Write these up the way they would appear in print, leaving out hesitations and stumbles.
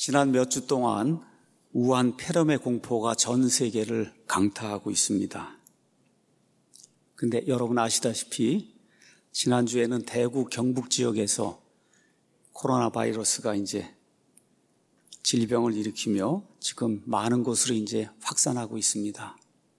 지난 몇 주 동안 우한 폐렴의 공포가 전 세계를 강타하고 있습니다. 근데 여러분 아시다시피 지난주에는 대구 경북 지역에서 코로나 바이러스가 이제 질병을 일으키며 지금 많은 곳으로 이제 확산하고 있습니다.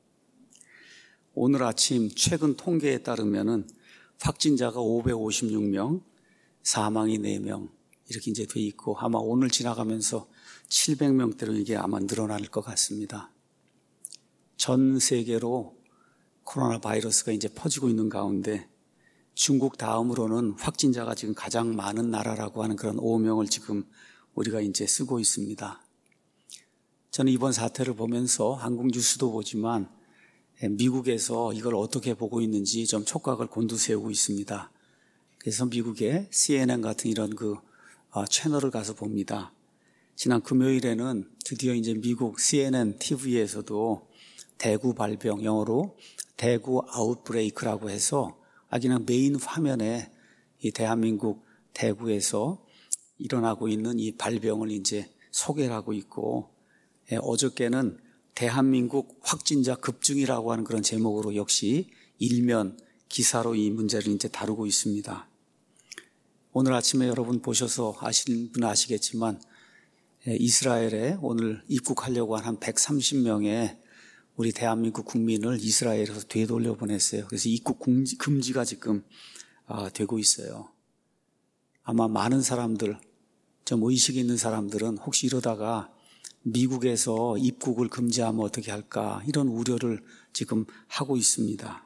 오늘 아침 최근 통계에 따르면은 확진자가 556명, 사망이 4명 이렇게 이제 돼 있고 아마 오늘 지나가면서 700명대로 이게 아마 늘어날 것 같습니다. 전 세계로 코로나 바이러스가 이제 퍼지고 있는 가운데 중국 다음으로는 확진자가 지금 가장 많은 나라라고 하는 그런 오명을 지금 우리가 이제 쓰고 있습니다. 저는 이번 사태를 보면서 한국 뉴스도 보지만 미국에서 이걸 어떻게 보고 있는지 좀 촉각을 곤두세우고 있습니다. 그래서 미국의 CNN 같은 이런 채널을 가서 봅니다. 지난 금요일에는 드디어 이제 미국 CNN TV에서도 대구 발병, 영어로 대구 아웃브레이크라고 해서 그냥 메인 화면에 이 대한민국 대구에서 일어나고 있는 이 발병을 이제 소개를 하고 있고, 어저께는 대한민국 확진자 급증이라고 하는 그런 제목으로 역시 일면 기사로 이 문제를 이제 다루고 있습니다. 오늘 아침에 여러분 보셔서 아시는 분은 아시겠지만 이스라엘에 오늘 입국하려고 한 130명의 우리 대한민국 국민을 이스라엘에서 되돌려 보냈어요. 그래서 입국 금지가 지금 되고 있어요. 아마 많은 사람들, 좀 의식 있는 사람들은 혹시 이러다가 미국에서 입국을 금지하면 어떻게 할까 이런 우려를 지금 하고 있습니다.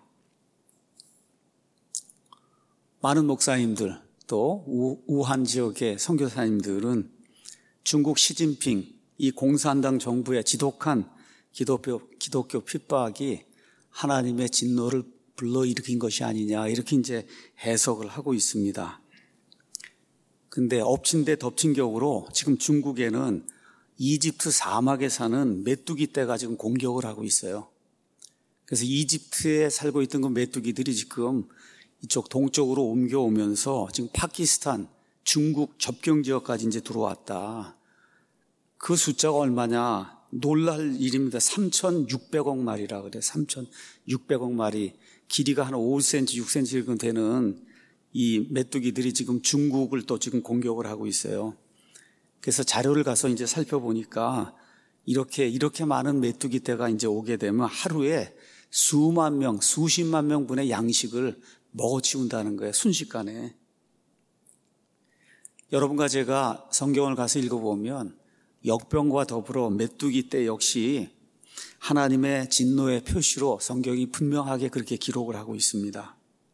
많은 목사님들 또 우한 지역의 선교사님들은 중국 시진핑 이 공산당 정부의 지독한 기독교 핍박이 하나님의 진노를 불러일으킨 것이 아니냐 이렇게 이제 해석을 하고 있습니다. 근데 엎친 데 덮친 격으로 지금 중국에는 이집트 사막에 사는 메뚜기 떼가 지금 공격을 하고 있어요. 그래서 이집트에 살고 있던 그 메뚜기들이 지금 이쪽 동쪽으로 옮겨오면서 지금 파키스탄, 중국 접경 지역까지 이제 들어왔다. 그 숫자가 얼마냐? 놀랄 일입니다. 3,600억 마리라 그래요. 3,600억 마리. 길이가 한 5cm, 6cm 정도 되는 이 메뚜기들이 지금 중국을 또 지금 공격을 하고 있어요. 그래서 자료를 가서 이제 살펴보니까 이렇게 많은 메뚜기 떼가 이제 오게 되면 하루에 수만 명, 수십만 명분의 양식을 먹어치운다는 거예요. 순식간에. 여러분과 제가 성경을 가서 읽어보면 역병과 더불어 메뚜기 떼 역시 하나님의 진노의 표시로 성경이 분명하게 그렇게 기록을 하고 있습니다.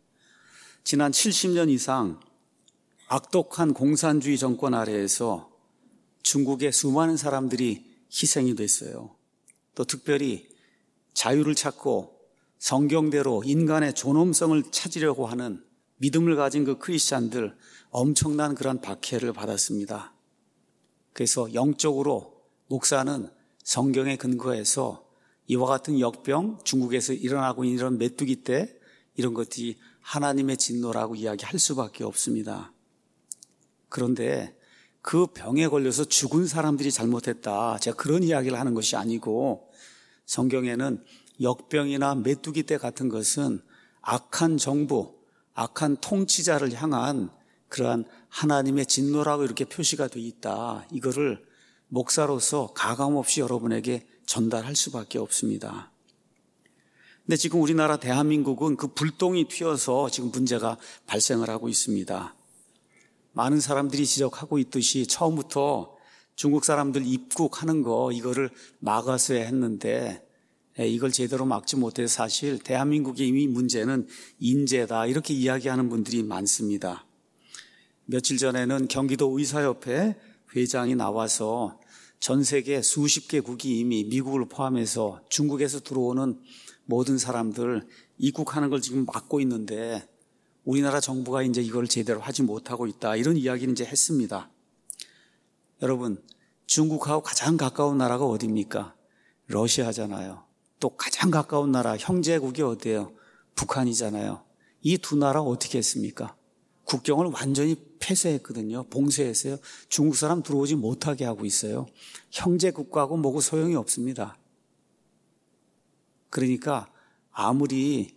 지난 70년 이상 악독한 공산주의 정권 아래에서 중국의 수많은 사람들이 희생이 됐어요. 또 특별히 자유를 찾고 성경대로 인간의 존엄성을 찾으려고 하는 믿음을 가진 그 크리스찬들 엄청난 그런 박해를 받았습니다. 그래서 영적으로 목사는 성경에 근거해서 이와 같은 역병, 중국에서 일어나고 있는 이런 메뚜기 떼 이런 것들이 하나님의 진노라고 이야기할 수밖에 없습니다. 그런데 그 병에 걸려서 죽은 사람들이 잘못했다. 제가 그런 이야기를 하는 것이 아니고 성경에는 역병이나 메뚜기 떼 같은 것은 악한 정부, 악한 통치자를 향한 그러한 하나님의 진노라고 이렇게 표시가 되어 있다. 이거를 목사로서 가감없이 여러분에게 전달할 수밖에 없습니다. 근데 지금 우리나라 대한민국은 그 불똥이 튀어서 지금 문제가 발생을 하고 있습니다. 많은 사람들이 지적하고 있듯이 처음부터 중국 사람들 입국하는 거 이거를 막았어야 했는데 이걸 제대로 막지 못해서 사실 대한민국의 이미 문제는 인재다 이렇게 이야기하는 분들이 많습니다. 며칠 전에는 경기도 의사협회 회장이 나와서 전 세계 수십 개국이 이미 미국을 포함해서 중국에서 들어오는 모든 사람들 입국하는 걸 지금 막고 있는데 우리나라 정부가 이제 이걸 제대로 하지 못하고 있다. 이런 이야기를 이제 했습니다. 여러분, 중국하고 가장 가까운 나라가 어디입니까? 러시아잖아요. 또 가장 가까운 나라, 형제국이 어디예요? 북한이잖아요. 이 두 나라 어떻게 했습니까? 국경을 완전히 폐쇄했거든요. 봉쇄했어요. 중국 사람 들어오지 못하게 하고 있어요. 형제 국가하고 뭐고 소용이 없습니다. 그러니까 아무리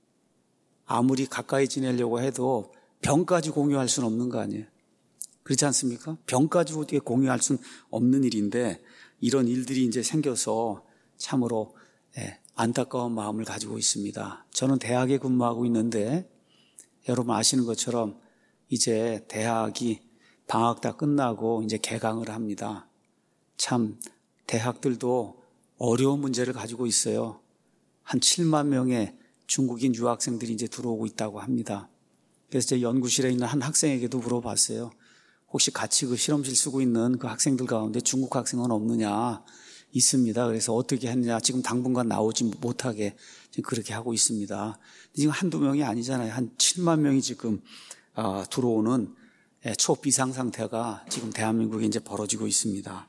가까이 지내려고 해도 병까지 공유할 수는 없는 거 아니에요. 그렇지 않습니까? 병까지 어떻게 공유할 수는 없는 일인데 이런 일들이 이제 생겨서 참으로 안타까운 마음을 가지고 있습니다. 저는 대학에 근무하고 있는데 여러분 아시는 것처럼 이제 대학이 방학 다 끝나고 이제 개강을 합니다. 참 대학들도 어려운 문제를 가지고 있어요. 한 7만 명의 중국인 유학생들이 이제 들어오고 있다고 합니다. 그래서 제 연구실에 있는 한 학생에게도 물어봤어요. 혹시 같이 그 실험실 쓰고 있는 그 학생들 가운데 중국 학생은 없느냐? 있습니다. 그래서 어떻게 했느냐? 지금 당분간 나오지 못하게 지금 그렇게 하고 있습니다. 지금 한두 명이 아니잖아요. 한 7만 명이 지금 들어오는 초비상 상태가 지금 대한민국에 이제 벌어지고 있습니다.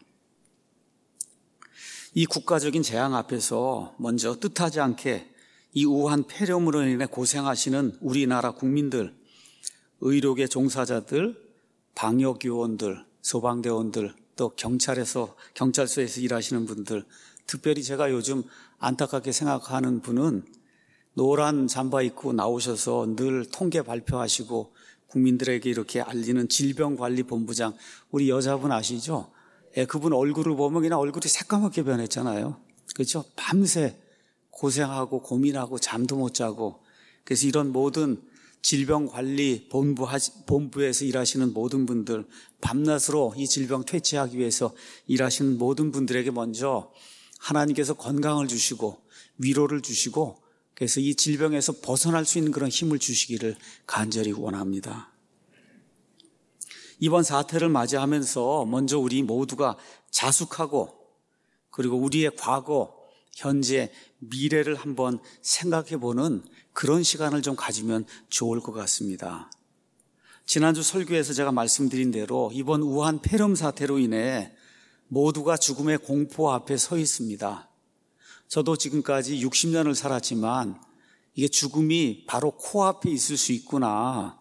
이 국가적인 재앙 앞에서 먼저 뜻하지 않게 이 우한 폐렴으로 인해 고생하시는 우리나라 국민들, 의료계 종사자들, 방역요원들, 소방대원들, 또 경찰서에서 일하시는 분들, 특별히 제가 요즘 안타깝게 생각하는 분은 노란 잠바 입고 나오셔서 늘 통계 발표하시고 국민들에게 이렇게 알리는 질병관리본부장, 우리 여자분 아시죠? 그분 얼굴을 보면 그냥 얼굴이 새까맣게 변했잖아요. 그렇죠? 밤새 고생하고 고민하고 잠도 못 자고, 그래서 이런 모든 질병관리본부에서 일하시는 모든 분들, 밤낮으로 이 질병 퇴치하기 위해서 일하시는 모든 분들에게 먼저 하나님께서 건강을 주시고 위로를 주시고, 그래서 이 질병에서 벗어날 수 있는 그런 힘을 주시기를 간절히 원합니다. 이번 사태를 맞이하면서 먼저 우리 모두가 자숙하고, 그리고 우리의 과거, 현재, 미래를 한번 생각해보는 그런 시간을 좀 가지면 좋을 것 같습니다. 지난주 설교에서 제가 말씀드린 대로 이번 우한 폐렴 사태로 인해 모두가 죽음의 공포 앞에 서 있습니다. 저도 지금까지 60년을 살았지만 이게 죽음이 바로 코앞에 있을 수 있구나,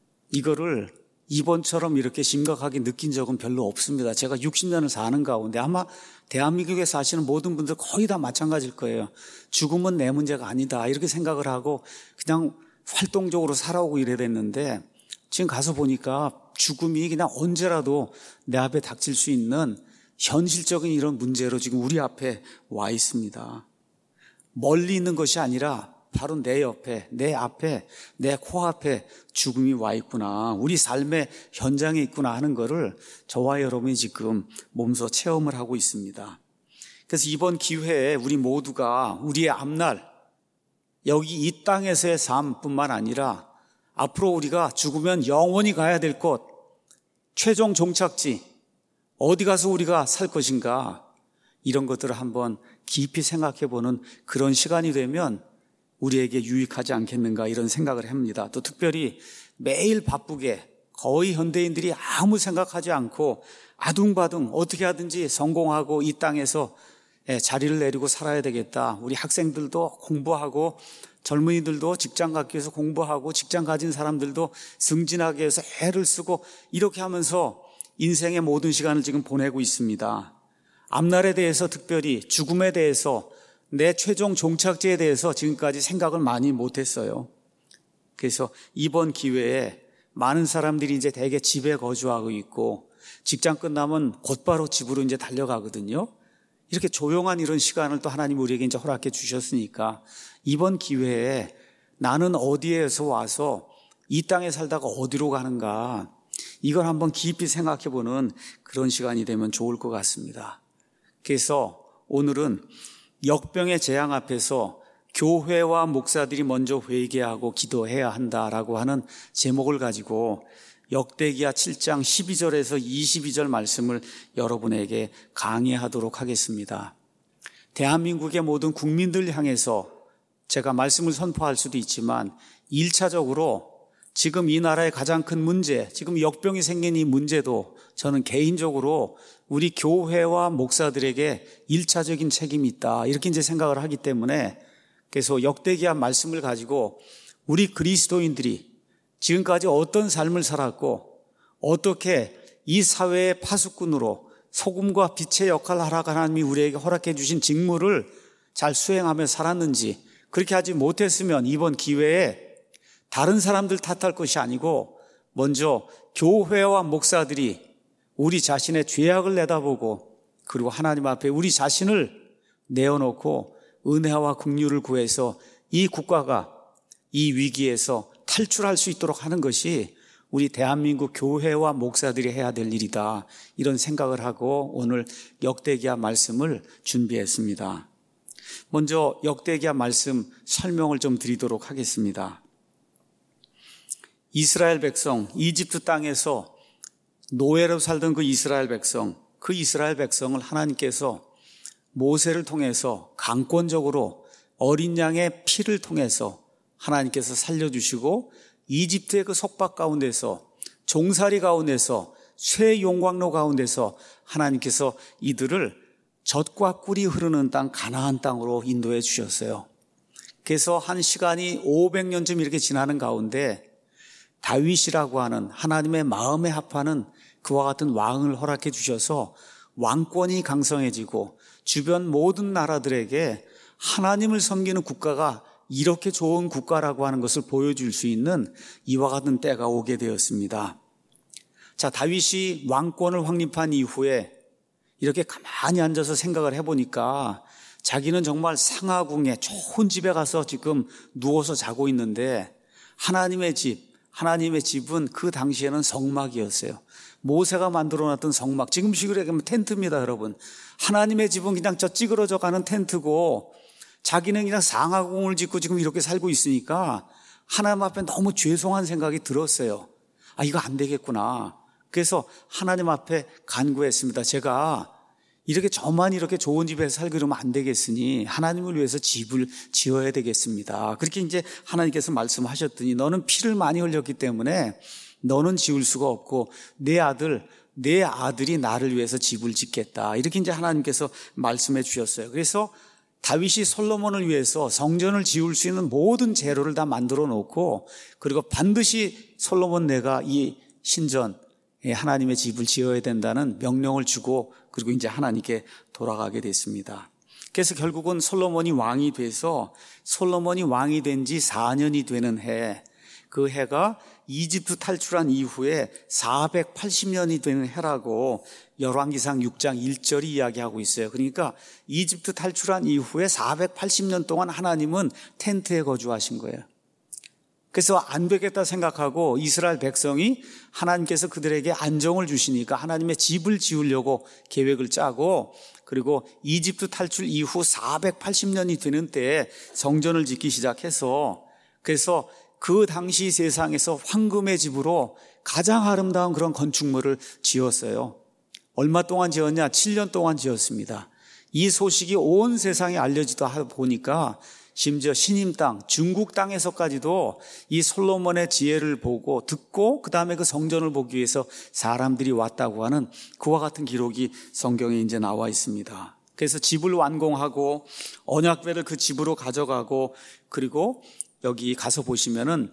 이거를 이번처럼 이렇게 심각하게 느낀 적은 별로 없습니다. 제가 60년을 사는 가운데 아마 대한민국에 사시는 모든 분들 거의 다 마찬가지일 거예요. 죽음은 내 문제가 아니다 이렇게 생각을 하고 그냥 활동적으로 살아오고 이래야 됐는데, 지금 가서 보니까 죽음이 그냥 언제라도 내 앞에 닥칠 수 있는 현실적인 이런 문제로 지금 우리 앞에 와 있습니다. 멀리 있는 것이 아니라 바로 내 옆에, 내 앞에, 내 코앞에 죽음이 와 있구나, 우리 삶의 현장에 있구나 하는 거를 저와 여러분이 지금 몸소 체험을 하고 있습니다. 그래서 이번 기회에 우리 모두가 우리의 앞날, 여기 이 땅에서의 삶뿐만 아니라 앞으로 우리가 죽으면 영원히 가야 될 곳, 최종 종착지, 어디 가서 우리가 살 것인가, 이런 것들을 한번 깊이 생각해보는 그런 시간이 되면 우리에게 유익하지 않겠는가, 이런 생각을 합니다. 또 특별히 매일 바쁘게 거의 현대인들이 아무 생각하지 않고 아둥바둥 어떻게 하든지 성공하고 이 땅에서 자리를 내리고 살아야 되겠다. 우리 학생들도 공부하고 젊은이들도 직장 갖기 위해서 공부하고 직장 가진 사람들도 승진하기 위해서 애를 쓰고 이렇게 하면서 인생의 모든 시간을 지금 보내고 있습니다. 앞날에 대해서, 특별히 죽음에 대해서, 내 최종 종착지에 대해서 지금까지 생각을 많이 못했어요. 그래서 이번 기회에 많은 사람들이 이제 대개 집에 거주하고 있고 직장 끝나면 곧바로 집으로 이제 달려가거든요. 이렇게 조용한 이런 시간을 또 하나님 우리에게 이제 허락해 주셨으니까 이번 기회에 나는 어디에서 와서 이 땅에 살다가 어디로 가는가, 이걸 한번 깊이 생각해 보는 그런 시간이 되면 좋을 것 같습니다. 그래서 오늘은 역병의 재앙 앞에서 교회와 목사들이 먼저 회개하고 기도해야 한다라고 하는 제목을 가지고 역대기야 7장 12절에서 22절 말씀을 여러분에게 강의하도록 하겠습니다. 대한민국의 모든 국민들 향해서 제가 말씀을 선포할 수도 있지만 1차적으로 지금 이 나라의 가장 큰 문제, 지금 역병이 생긴 이 문제도 저는 개인적으로 우리 교회와 목사들에게 1차적인 책임이 있다, 이렇게 이제 생각을 하기 때문에, 그래서 역대기야 말씀을 가지고 우리 그리스도인들이 지금까지 어떤 삶을 살았고 어떻게 이 사회의 파수꾼으로 소금과 빛의 역할을 하라고 하나님이 우리에게 허락해 주신 직무를 잘 수행하며 살았는지, 그렇게 하지 못했으면 이번 기회에 다른 사람들 탓할 것이 아니고 먼저 교회와 목사들이 우리 자신의 죄악을 내다보고 그리고 하나님 앞에 우리 자신을 내어놓고 은혜와 긍휼을 구해서 이 국가가 이 위기에서 탈출할 수 있도록 하는 것이 우리 대한민국 교회와 목사들이 해야 될 일이다, 이런 생각을 하고 오늘 역대기야 말씀을 준비했습니다. 먼저 역대기야 말씀 설명을 좀 드리도록 하겠습니다. 이스라엘 백성, 이집트 땅에서 노예로 살던 그 이스라엘 백성을 하나님께서 모세를 통해서 강권적으로 어린 양의 피를 통해서 하나님께서 살려주시고 이집트의 그 속박 가운데서, 종살이 가운데서, 쇠 용광로 가운데서 하나님께서 이들을 젖과 꿀이 흐르는 땅 가나안 땅으로 인도해 주셨어요. 그래서 한 시간이 500년쯤 이렇게 지나는 가운데 다윗이라고 하는 하나님의 마음에 합하는 그와 같은 왕을 허락해 주셔서 왕권이 강성해지고 주변 모든 나라들에게 하나님을 섬기는 국가가 이렇게 좋은 국가라고 하는 것을 보여줄 수 있는 이와 같은 때가 오게 되었습니다. 자, 다윗이 왕권을 확립한 이후에 이렇게 가만히 앉아서 생각을 해보니까 자기는 정말 상하궁에 좋은 집에 가서 지금 누워서 자고 있는데 하나님의 집은 그 당시에는 성막이었어요. 모세가 만들어놨던 성막, 지금식으로 얘기하면 텐트입니다, 여러분. 하나님의 집은 그냥 저 찌그러져 가는 텐트고 자기는 그냥 상하궁을 짓고 지금 이렇게 살고 있으니까 하나님 앞에 너무 죄송한 생각이 들었어요. 이거 안 되겠구나. 그래서 하나님 앞에 간구했습니다. 제가 저만 이렇게 좋은 집에서 살고 이러면 안 되겠으니 하나님을 위해서 집을 지어야 되겠습니다. 그렇게 이제 하나님께서 말씀하셨더니 너는 피를 많이 흘렸기 때문에 너는 지을 수가 없고 내 아들이 나를 위해서 집을 짓겠다. 이렇게 이제 하나님께서 말씀해 주셨어요. 그래서 다윗이 솔로몬을 위해서 성전을 지을 수 있는 모든 재료를 다 만들어 놓고 그리고 반드시 솔로몬 내가 이 신전에 하나님의 집을 지어야 된다는 명령을 주고 그리고 이제 하나님께 돌아가게 됐습니다. 그래서 결국은 솔로몬이 왕이 돼서 솔로몬이 왕이 된 지 4년이 되는 해, 그 해가 이집트 탈출한 이후에 480년이 되는 해라고 열왕기상 6장 1절이 이야기하고 있어요. 그러니까 이집트 탈출한 이후에 480년 동안 하나님은 텐트에 거주하신 거예요. 그래서 안 되겠다 생각하고 이스라엘 백성이 하나님께서 그들에게 안정을 주시니까 하나님의 집을 지으려고 계획을 짜고 그리고 이집트 탈출 이후 480년이 되는 때에 성전을 짓기 시작해서 그래서 그 당시 세상에서 황금의 집으로 가장 아름다운 그런 건축물을 지었어요. 얼마 동안 지었냐? 7년 동안 지었습니다. 이 소식이 온 세상에 알려지다 보니까 심지어 신임 땅, 중국 땅에서까지도 이 솔로몬의 지혜를 보고 듣고 그 다음에 그 성전을 보기 위해서 사람들이 왔다고 하는 그와 같은 기록이 성경에 이제 나와 있습니다. 그래서 집을 완공하고 언약궤를 그 집으로 가져가고 그리고 여기 가서 보시면은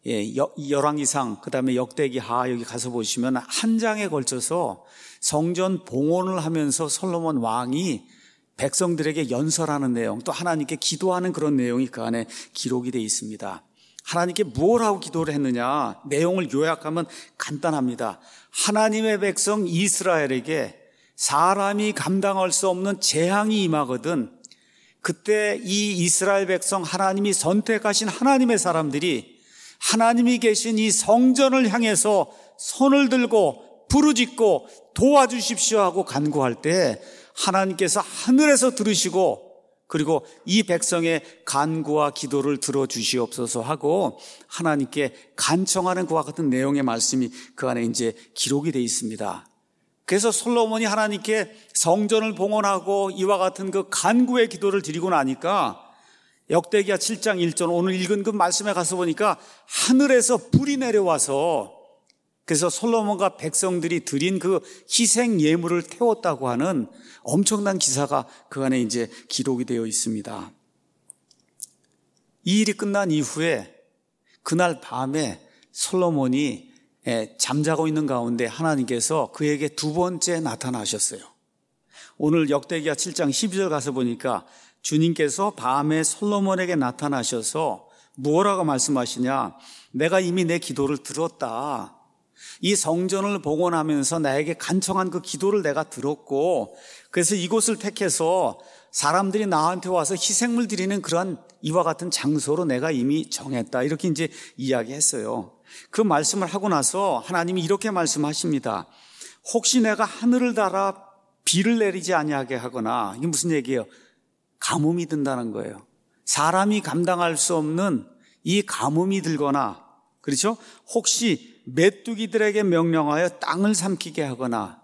열왕기상 그다음에 역대기하 여기 가서 보시면 한 장에 걸쳐서 성전 봉헌을 하면서 솔로몬 왕이 백성들에게 연설하는 내용, 또 하나님께 기도하는 그런 내용이 그 안에 기록이 되어 있습니다. 하나님께 뭘 하고 기도를 했느냐? 내용을 요약하면 간단합니다. 하나님의 백성 이스라엘에게 사람이 감당할 수 없는 재앙이 임하거든 그때 이 이스라엘 백성 하나님이 선택하신 하나님의 사람들이 하나님이 계신 이 성전을 향해서 손을 들고 부르짖고 도와주십시오 하고 간구할 때 하나님께서 하늘에서 들으시고 그리고 이 백성의 간구와 기도를 들어주시옵소서 하고 하나님께 간청하는 그와 같은 내용의 말씀이 그 안에 이제 기록이 되어 있습니다. 그래서 솔로몬이 하나님께 성전을 봉헌하고 이와 같은 그 간구의 기도를 드리고 나니까 역대기야 7장 1절 오늘 읽은 그 말씀에 가서 보니까 하늘에서 불이 내려와서 그래서 솔로몬과 백성들이 드린 그 희생 예물을 태웠다고 하는 엄청난 기사가 그 안에 이제 기록이 되어 있습니다. 이 일이 끝난 이후에 그날 밤에 솔로몬이 잠자고 있는 가운데 하나님께서 그에게 두 번째 나타나셨어요. 오늘 역대기야 7장 12절 가서 보니까 주님께서 밤에 솔로몬에게 나타나셔서 무엇라고 말씀하시냐? 내가 이미 내 기도를 들었다. 이 성전을 봉헌하면서 나에게 간청한 그 기도를 내가 들었고, 그래서 이곳을 택해서 사람들이 나한테 와서 희생물 드리는 그런 이와 같은 장소로 내가 이미 정했다. 이렇게 이제 이야기했어요. 그 말씀을 하고 나서 하나님이 이렇게 말씀하십니다. 혹시 내가 하늘을 달아 비를 내리지 아니하게 하거나, 이게 무슨 얘기예요? 가뭄이 든다는 거예요. 사람이 감당할 수 없는 이 가뭄이 들거나, 그렇죠? 혹시 메뚜기들에게 명령하여 땅을 삼키게 하거나,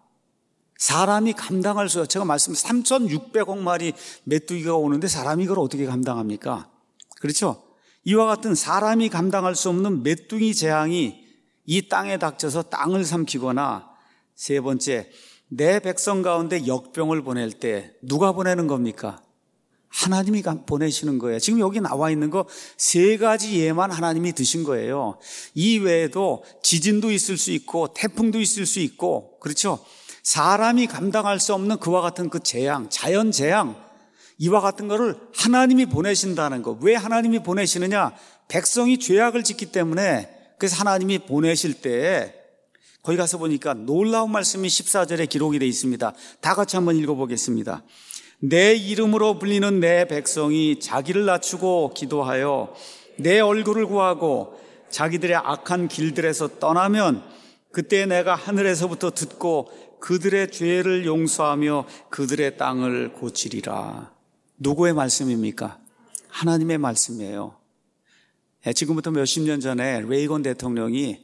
사람이 감당할 수 없어요. 제가 3,600억 마리 메뚜기가 오는데 사람이 이걸 어떻게 감당합니까? 그렇죠? 이와 같은 사람이 감당할 수 없는 메뚜기 재앙이 이 땅에 닥쳐서 땅을 삼키거나, 세 번째, 내 백성 가운데 역병을 보낼 때 누가 보내는 겁니까? 하나님이 보내시는 거예요. 지금 여기 나와 있는 거 세 가지 예만 하나님이 드신 거예요. 이 외에도 지진도 있을 수 있고 태풍도 있을 수 있고, 그렇죠? 사람이 감당할 수 없는 그와 같은 그 재앙, 자연 재앙, 이와 같은 거를 하나님이 보내신다는 거. 왜 하나님이 보내시느냐? 백성이 죄악을 짓기 때문에. 그래서 하나님이 보내실 때 거기 가서 보니까 놀라운 말씀이 14절에 기록이 되어 있습니다. 다 같이 한번 읽어보겠습니다. 내 이름으로 불리는 내 백성이 자기를 낮추고 기도하여 내 얼굴을 구하고 자기들의 악한 길들에서 떠나면 그때 내가 하늘에서부터 듣고 그들의 죄를 용서하며 그들의 땅을 고치리라. 누구의 말씀입니까? 하나님의 말씀이에요. 지금부터 몇십 년 전에 레이건 대통령이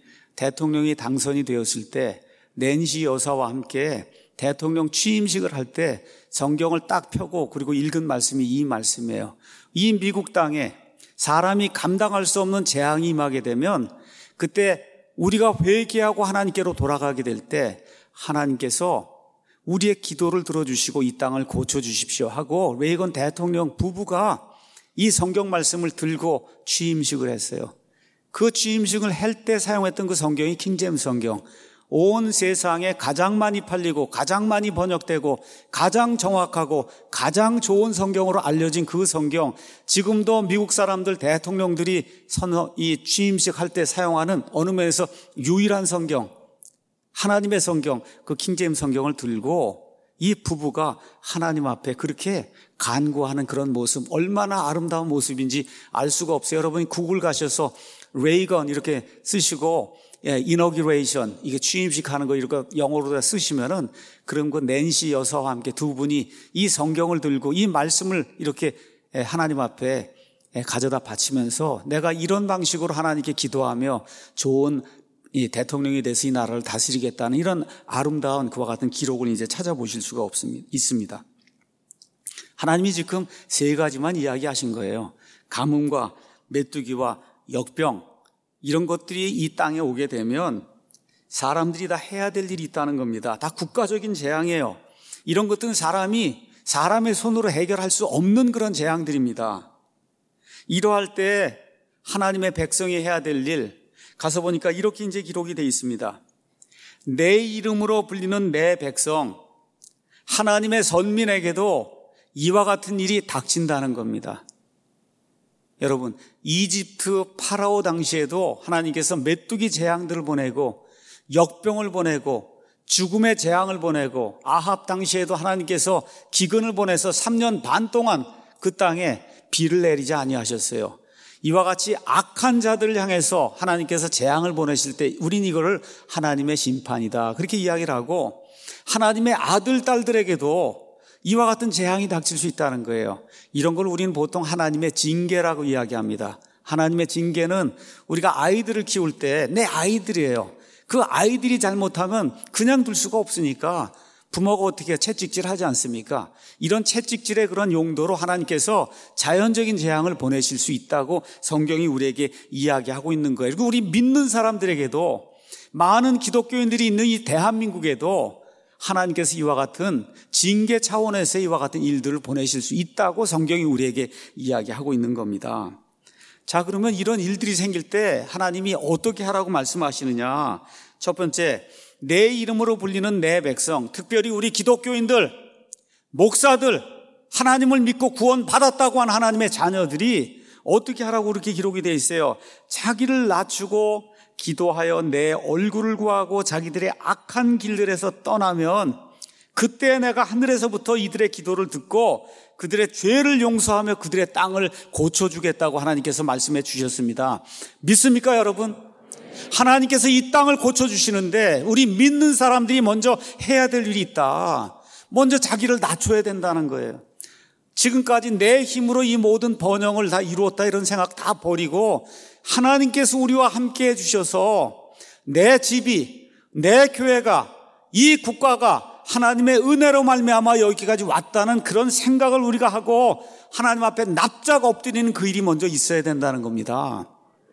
당선이 되었을 때 낸시 여사와 함께 대통령 취임식을 할 때 성경을 딱 펴고 그리고 읽은 말씀이 이 말씀이에요. 이 미국 땅에 사람이 감당할 수 없는 재앙이 임하게 되면 그때 우리가 회개하고 하나님께로 돌아가게 될 때 하나님께서 우리의 기도를 들어주시고 이 땅을 고쳐주십시오 하고 레이건 대통령 부부가 이 성경 말씀을 들고 취임식을 했어요. 그 취임식을 할 때 사용했던 그 성경이 킹제임스 성경. 온 세상에 가장 많이 팔리고 가장 많이 번역되고 가장 정확하고 가장 좋은 성경으로 알려진 그 성경, 지금도 미국 사람들 대통령들이 이 취임식 할 때 사용하는 어느 면에서 유일한 성경, 하나님의 성경, 그 킹제임스 성경을 들고 이 부부가 하나님 앞에 그렇게 간구하는 그런 모습, 얼마나 아름다운 모습인지 알 수가 없어요. 여러분이 구글 가셔서 레이건 이렇게 쓰시고 이너기레이션, 이게 취임식 하는 거 이렇게 영어로 쓰시면은 그런 거 낸시 여사와 함께 두 분이 이 성경을 들고 이 말씀을 이렇게 하나님 앞에 가져다 바치면서 내가 이런 방식으로 하나님께 기도하며 좋은 이 대통령이 돼서 이 나라를 다스리겠다는 이런 아름다운 그와 같은 기록을 이제 찾아보실 수가 있습니다. 하나님이 지금 세 가지만 이야기하신 거예요. 가뭄과 메뚜기와 역병, 이런 것들이 이 땅에 오게 되면 사람들이 다 해야 될 일이 있다는 겁니다. 다 국가적인 재앙이에요. 이런 것들은 사람의 손으로 해결할 수 없는 그런 재앙들입니다. 이러할 때 하나님의 백성이 해야 될 일, 가서 보니까 이렇게 이제 기록이 되어 있습니다. 내 이름으로 불리는 내 백성, 하나님의 선민에게도 이와 같은 일이 닥친다는 겁니다. 여러분, 이집트 파라오 당시에도 하나님께서 메뚜기 재앙들을 보내고 역병을 보내고 죽음의 재앙을 보내고 아합 당시에도 하나님께서 기근을 보내서 3년 반 동안 그 땅에 비를 내리지 아니하셨어요. 이와 같이 악한 자들을 향해서 하나님께서 재앙을 보내실 때 우린 이거를 하나님의 심판이다, 그렇게 이야기를 하고 하나님의 아들, 딸들에게도 이와 같은 재앙이 닥칠 수 있다는 거예요. 이런 걸 우리는 보통 하나님의 징계라고 이야기합니다. 하나님의 징계는 우리가 아이들을 키울 때 내 아이들이에요. 그 아이들이 잘못하면 그냥 둘 수가 없으니까 부모가 어떻게 채찍질 하지 않습니까? 이런 채찍질의 그런 용도로 하나님께서 자연적인 재앙을 보내실 수 있다고 성경이 우리에게 이야기하고 있는 거예요. 그리고 우리 믿는 사람들에게도, 많은 기독교인들이 있는 이 대한민국에도 하나님께서 이와 같은 징계 차원에서 이와 같은 일들을 보내실 수 있다고 성경이 우리에게 이야기하고 있는 겁니다. 자, 그러면 이런 일들이 생길 때 하나님이 어떻게 하라고 말씀하시느냐? 첫 번째, 내 이름으로 불리는 내 백성, 특별히 우리 기독교인들, 목사들, 하나님을 믿고 구원받았다고 한 하나님의 자녀들이 어떻게 하라고 그렇게 기록이 되어 있어요? 자기를 낮추고 기도하여 내 얼굴을 구하고 자기들의 악한 길들에서 떠나면 그때 내가 하늘에서부터 이들의 기도를 듣고 그들의 죄를 용서하며 그들의 땅을 고쳐주겠다고 하나님께서 말씀해 주셨습니다. 믿습니까, 여러분? 하나님께서 이 땅을 고쳐주시는데 우리 믿는 사람들이 먼저 해야 될 일이 있다. 먼저 자기를 낮춰야 된다는 거예요. 지금까지 내 힘으로 이 모든 번영을 다 이루었다 이런 생각 다 버리고 하나님께서 우리와 함께 해주셔서 내 집이, 내 교회가, 이 국가가 하나님의 은혜로 말미암아 여기까지 왔다는 그런 생각을 우리가 하고 하나님 앞에 납작 엎드리는 그 일이 먼저 있어야 된다는 겁니다.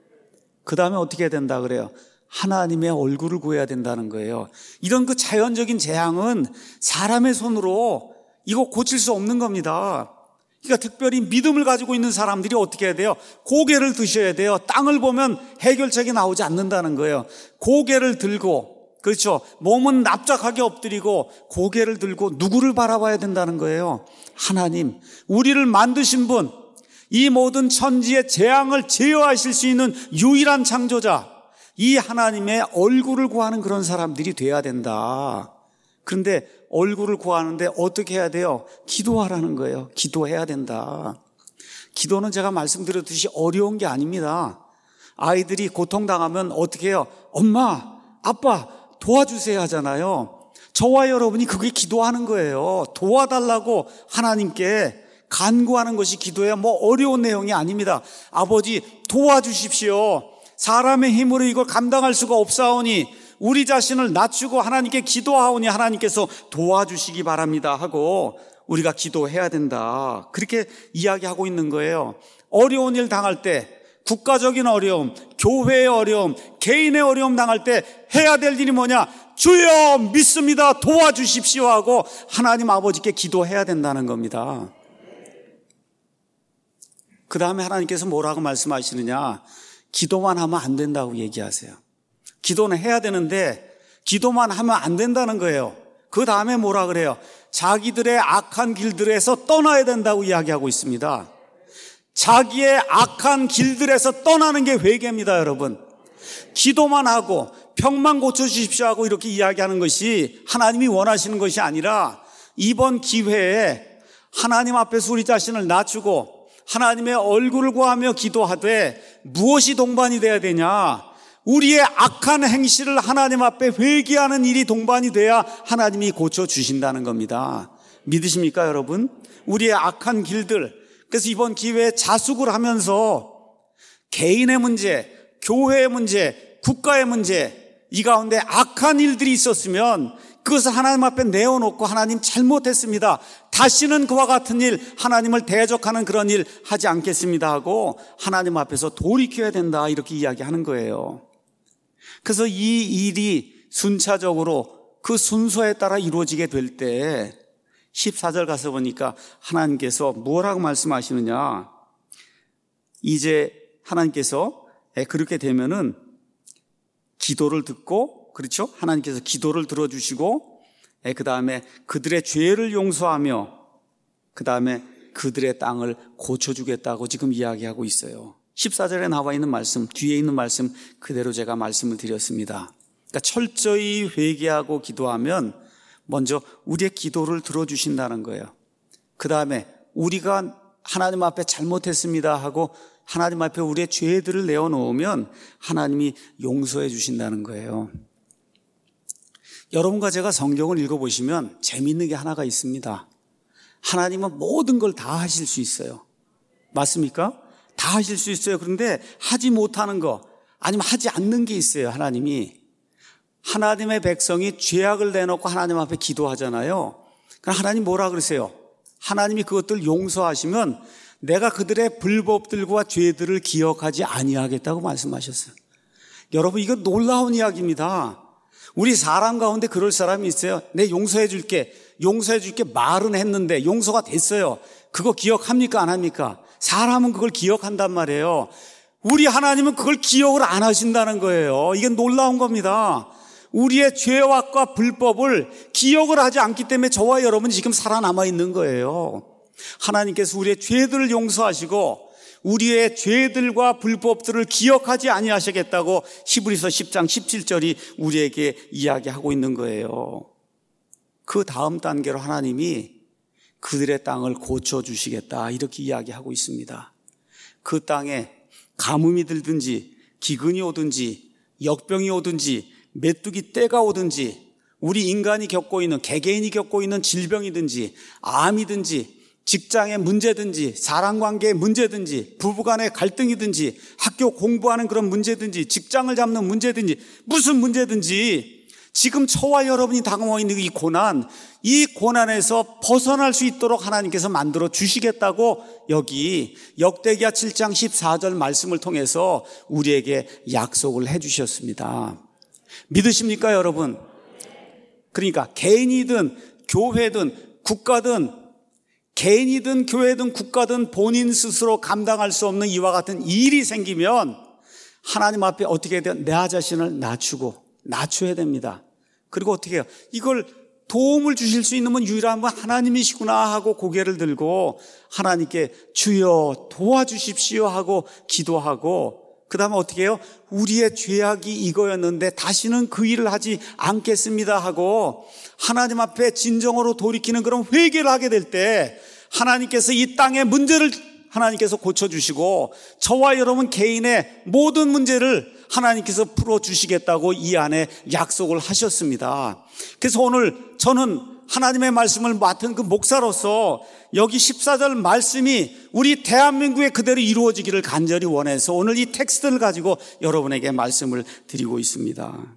그 다음에 어떻게 해야 된다 그래요? 하나님의 얼굴을 구해야 된다는 거예요. 이런 그 자연적인 재앙은 사람의 손으로 이거 고칠 수 없는 겁니다. 그러니까 특별히 믿음을 가지고 있는 사람들이 어떻게 해야 돼요? 고개를 드셔야 돼요. 땅을 보면 해결책이 나오지 않는다는 거예요. 고개를 들고, 그렇죠, 몸은 납작하게 엎드리고 고개를 들고 누구를 바라봐야 된다는 거예요? 하나님, 우리를 만드신 분, 이 모든 천지의 재앙을 제어하실 수 있는 유일한 창조자, 이 하나님의 얼굴을 구하는 그런 사람들이 돼야 된다. 그런데 얼굴을 구하는데 어떻게 해야 돼요? 기도하라는 거예요. 기도해야 된다. 기도는 제가 말씀드렸듯이 어려운 게 아닙니다. 아이들이 고통당하면 어떻게 해요? 엄마, 아빠 도와주세요 하잖아요. 저와 여러분이 그게 기도하는 거예요. 도와달라고 하나님께 간구하는 것이 기도예요. 뭐 어려운 내용이 아닙니다. 아버지 도와주십시오. 사람의 힘으로 이걸 감당할 수가 없사오니 우리 자신을 낮추고 하나님께 기도하오니 하나님께서 도와주시기 바랍니다 하고 우리가 기도해야 된다. 그렇게 이야기하고 있는 거예요. 어려운 일 당할 때, 국가적인 어려움, 교회의 어려움, 개인의 어려움 당할 때 해야 될 일이 뭐냐? 주여 믿습니다. 도와주십시오 하고 하나님 아버지께 기도해야 된다는 겁니다. 그 다음에 하나님께서 뭐라고 말씀하시느냐? 기도만 하면 안 된다고 얘기하세요. 기도는 해야 되는데 기도만 하면 안 된다는 거예요. 그 다음에 뭐라 그래요? 자기들의 악한 길들에서 떠나야 된다고 이야기하고 있습니다. 자기의 악한 길들에서 떠나는 게 회개입니다, 여러분. 기도만 하고 병만 고쳐주십시오 하고 이렇게 이야기하는 것이 하나님이 원하시는 것이 아니라 이번 기회에 하나님 앞에서 우리 자신을 낮추고 하나님의 얼굴을 구하며 기도하되 무엇이 동반이 돼야 되냐? 우리의 악한 행실을 하나님 앞에 회개하는 일이 동반이 돼야 하나님이 고쳐주신다는 겁니다. 믿으십니까, 여러분? 우리의 악한 길들, 그래서 이번 기회에 자숙을 하면서 개인의 문제, 교회의 문제, 국가의 문제, 이 가운데 악한 일들이 있었으면 그것을 하나님 앞에 내어놓고 하나님 잘못했습니다. 다시는 그와 같은 일, 하나님을 대적하는 그런 일 하지 않겠습니다 하고 하나님 앞에서 돌이켜야 된다 이렇게 이야기하는 거예요. 그래서 이 일이 순차적으로 그 순서에 따라 이루어지게 될 때 14절 가서 보니까 하나님께서 뭐라고 말씀하시느냐? 이제 하나님께서 그렇게 되면은 기도를 듣고, 그렇죠? 하나님께서 기도를 들어주시고 그 다음에 그들의 죄를 용서하며 그 다음에 그들의 땅을 고쳐주겠다고 지금 이야기하고 있어요. 14절에 나와 있는 말씀, 뒤에 있는 말씀 그대로 제가 말씀을 드렸습니다. 그러니까 철저히 회개하고 기도하면 먼저 우리의 기도를 들어주신다는 거예요. 그 다음에 우리가 하나님 앞에 잘못했습니다 하고 하나님 앞에 우리의 죄들을 내어놓으면 하나님이 용서해 주신다는 거예요. 여러분과 제가 성경을 읽어보시면 재미있는 게 하나가 있습니다. 하나님은 모든 걸 다 하실 수 있어요. 맞습니까? 다 하실 수 있어요. 그런데 하지 못하는 거, 아니면 하지 않는 게 있어요. 하나님의 백성이 죄악을 내놓고 하나님 앞에 기도하잖아요. 그럼 하나님 뭐라 그러세요? 하나님이 그것들 용서하시면 내가 그들의 불법들과 죄들을 기억하지 아니하겠다고 말씀하셨어요. 여러분, 이거 놀라운 이야기입니다. 우리 사람 가운데 그럴 사람이 있어요. 내 용서해 줄게 말은 했는데 용서가 됐어요. 그거 기억합니까? 안 합니까? 사람은 그걸 기억한단 말이에요. 우리 하나님은 그걸 기억을 안 하신다는 거예요. 이게 놀라운 겁니다. 우리의 죄악과 불법을 기억을 하지 않기 때문에 저와 여러분이 지금 살아남아 있는 거예요. 하나님께서 우리의 죄들을 용서하시고 우리의 죄들과 불법들을 기억하지 아니하시겠다고 히브리서 10장 17절이 우리에게 이야기하고 있는 거예요. 그 다음 단계로 하나님이 그들의 땅을 고쳐주시겠다 이렇게 이야기하고 있습니다. 그 땅에 가뭄이 들든지 기근이 오든지 역병이 오든지 메뚜기 떼가 오든지 우리 인간이 겪고 있는 개개인이 겪고 있는 질병이든지 암이든지 직장의 문제든지 사랑관계의 문제든지 부부간의 갈등이든지 학교 공부하는 그런 문제든지 직장을 잡는 문제든지 무슨 문제든지 지금 저와 여러분이 당하고 있는 이 고난에서 벗어날 수 있도록 하나님께서 만들어 주시겠다고 여기 역대기야 7장 14절 말씀을 통해서 우리에게 약속을 해 주셨습니다. 믿으십니까 여러분? 그러니까 개인이든 교회든 국가든 개인이든 교회든 국가든 본인 스스로 감당할 수 없는 이와 같은 일이 생기면 하나님 앞에 어떻게 해야 돼요? 내 자신을 낮춰야 됩니다. 그리고 어떻게 해요? 이걸 도움을 주실 수 있는 분 유일한 분 하나님이시구나 하고 고개를 들고 하나님께 주여 도와주십시오 하고 기도하고 그 다음에 어떻게 해요? 우리의 죄악이 이거였는데 다시는 그 일을 하지 않겠습니다 하고 하나님 앞에 진정으로 돌이키는 그런 회개를 하게 될 때 하나님께서 이 땅의 문제를 하나님께서 고쳐주시고 저와 여러분 개인의 모든 문제를 하나님께서 풀어주시겠다고 이 안에 약속을 하셨습니다. 그래서 오늘 저는 하나님의 말씀을 맡은 그 목사로서 여기 14절 말씀이 우리 대한민국에 그대로 이루어지기를 간절히 원해서 오늘 이 텍스트를 가지고 여러분에게 말씀을 드리고 있습니다.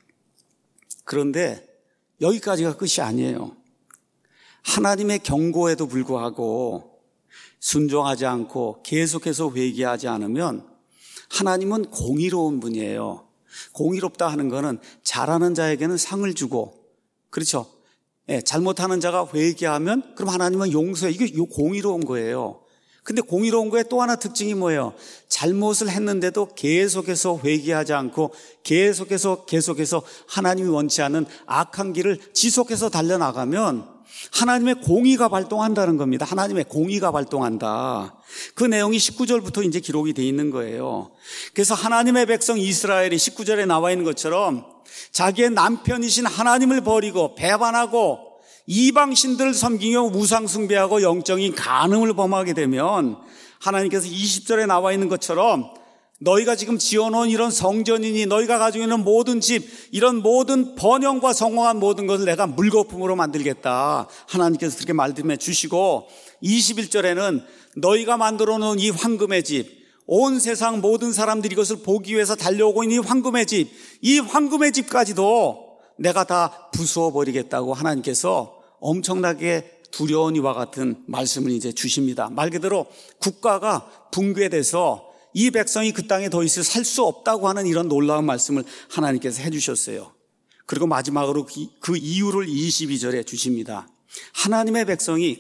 그런데 여기까지가 끝이 아니에요. 하나님의 경고에도 불구하고 순종하지 않고 계속해서 회개하지 않으면 하나님은 공의로운 분이에요. 공의롭다 하는 거는 잘하는 자에게는 상을 주고 그렇죠. 잘못하는 자가 회개하면 그럼 하나님은 용서해. 이게 공의로운 거예요. 근데 공의로운 거에 또 하나 특징이 뭐예요? 잘못을 했는데도 계속해서 회개하지 않고 계속해서 하나님이 원치 않은 악한 길을 지속해서 달려나가면 하나님의 공의가 발동한다는 겁니다. 하나님의 공의가 발동한다. 그 내용이 19절부터 이제 기록이 돼 있는 거예요. 그래서 하나님의 백성 이스라엘이 19절에 나와 있는 것처럼 자기의 남편이신 하나님을 버리고 배반하고 이방신들을 섬기며 우상숭배하고 영적인 간음을 범하게 되면 하나님께서 20절에 나와 있는 것처럼 너희가 지금 지어놓은 이런 성전이니 너희가 가지고 있는 모든 집 이런 모든 번영과 성공한 모든 것을 내가 물거품으로 만들겠다. 하나님께서 그렇게 말씀해 주시고 21절에는 너희가 만들어 놓은 이 황금의 집 온 세상 모든 사람들이 이것을 보기 위해서 달려오고 있는 이 황금의 집 이 황금의 집까지도 내가 다 부수어 버리겠다고 하나님께서 엄청나게 두려운 이와 같은 말씀을 이제 주십니다. 말 그대로 국가가 붕괴돼서 이 백성이 그 땅에 더 있어 살 수 없다고 하는 이런 놀라운 말씀을 하나님께서 해주셨어요. 그리고 마지막으로 그 이유를 22절에 주십니다. 하나님의 백성이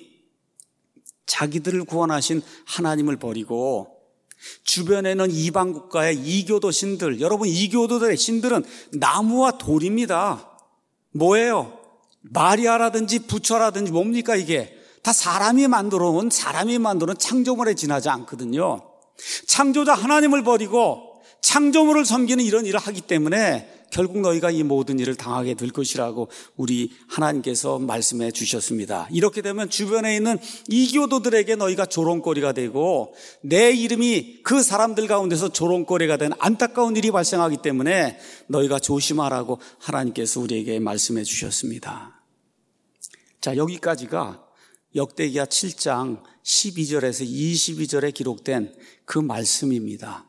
자기들을 구원하신 하나님을 버리고 주변에는 이방 국가의 이교도 신들, 여러분 이교도들의 신들은 나무와 돌입니다. 뭐예요? 마리아라든지 부처라든지 뭡니까 이게? 다 사람이 만들어 놓은 창조물에 지나지 않거든요. 창조자 하나님을 버리고 창조물을 섬기는 이런 일을 하기 때문에 결국 너희가 이 모든 일을 당하게 될 것이라고 우리 하나님께서 말씀해 주셨습니다. 이렇게 되면 주변에 있는 이교도들에게 너희가 조롱거리가 되고 내 이름이 그 사람들 가운데서 조롱거리가 되는 안타까운 일이 발생하기 때문에 너희가 조심하라고 하나님께서 우리에게 말씀해 주셨습니다. 자, 여기까지가 역대기야 7장 12절에서 22절에 기록된 그 말씀입니다.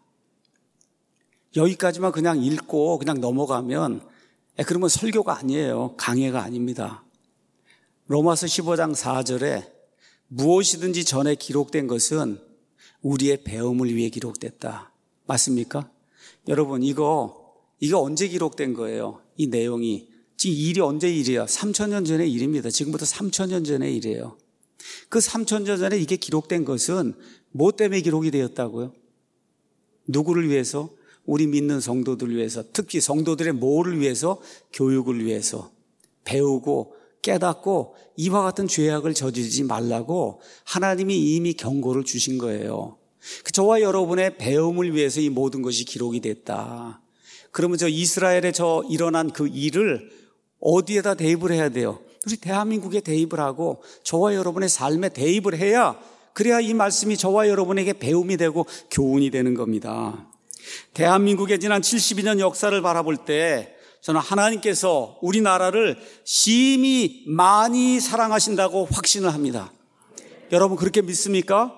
여기까지만 그냥 읽고 그냥 넘어가면 그러면 설교가 아니에요. 강해가 아닙니다. 로마서 15장 4절에 무엇이든지 전에 기록된 것은 우리의 배움을 위해 기록됐다. 맞습니까? 여러분 이거 언제 기록된 거예요? 이 내용이. 지금 일이 언제 일이야? 3,000년 전의 일입니다. 지금부터 3,000년 전의 일이에요. 그 3,000년 전에 이게 기록된 것은 뭐 때문에 기록이 되었다고요? 누구를 위해서? 우리 믿는 성도들을 위해서, 특히 성도들의 뭐를 위해서? 교육을 위해서. 배우고 깨닫고 이와 같은 죄악을 저지르지 말라고 하나님이 이미 경고를 주신 거예요. 저와 여러분의 배움을 위해서 이 모든 것이 기록이 됐다. 그러면 이스라엘에 일어난 그 일을 어디에다 대입을 해야 돼요? 우리 대한민국에 대입을 하고 저와 여러분의 삶에 대입을 해야, 그래야 이 말씀이 저와 여러분에게 배움이 되고 교훈이 되는 겁니다. 대한민국의 지난 72년 역사를 바라볼 때 저는 하나님께서 우리나라를 심히 많이 사랑하신다고 확신을 합니다. 여러분 그렇게 믿습니까?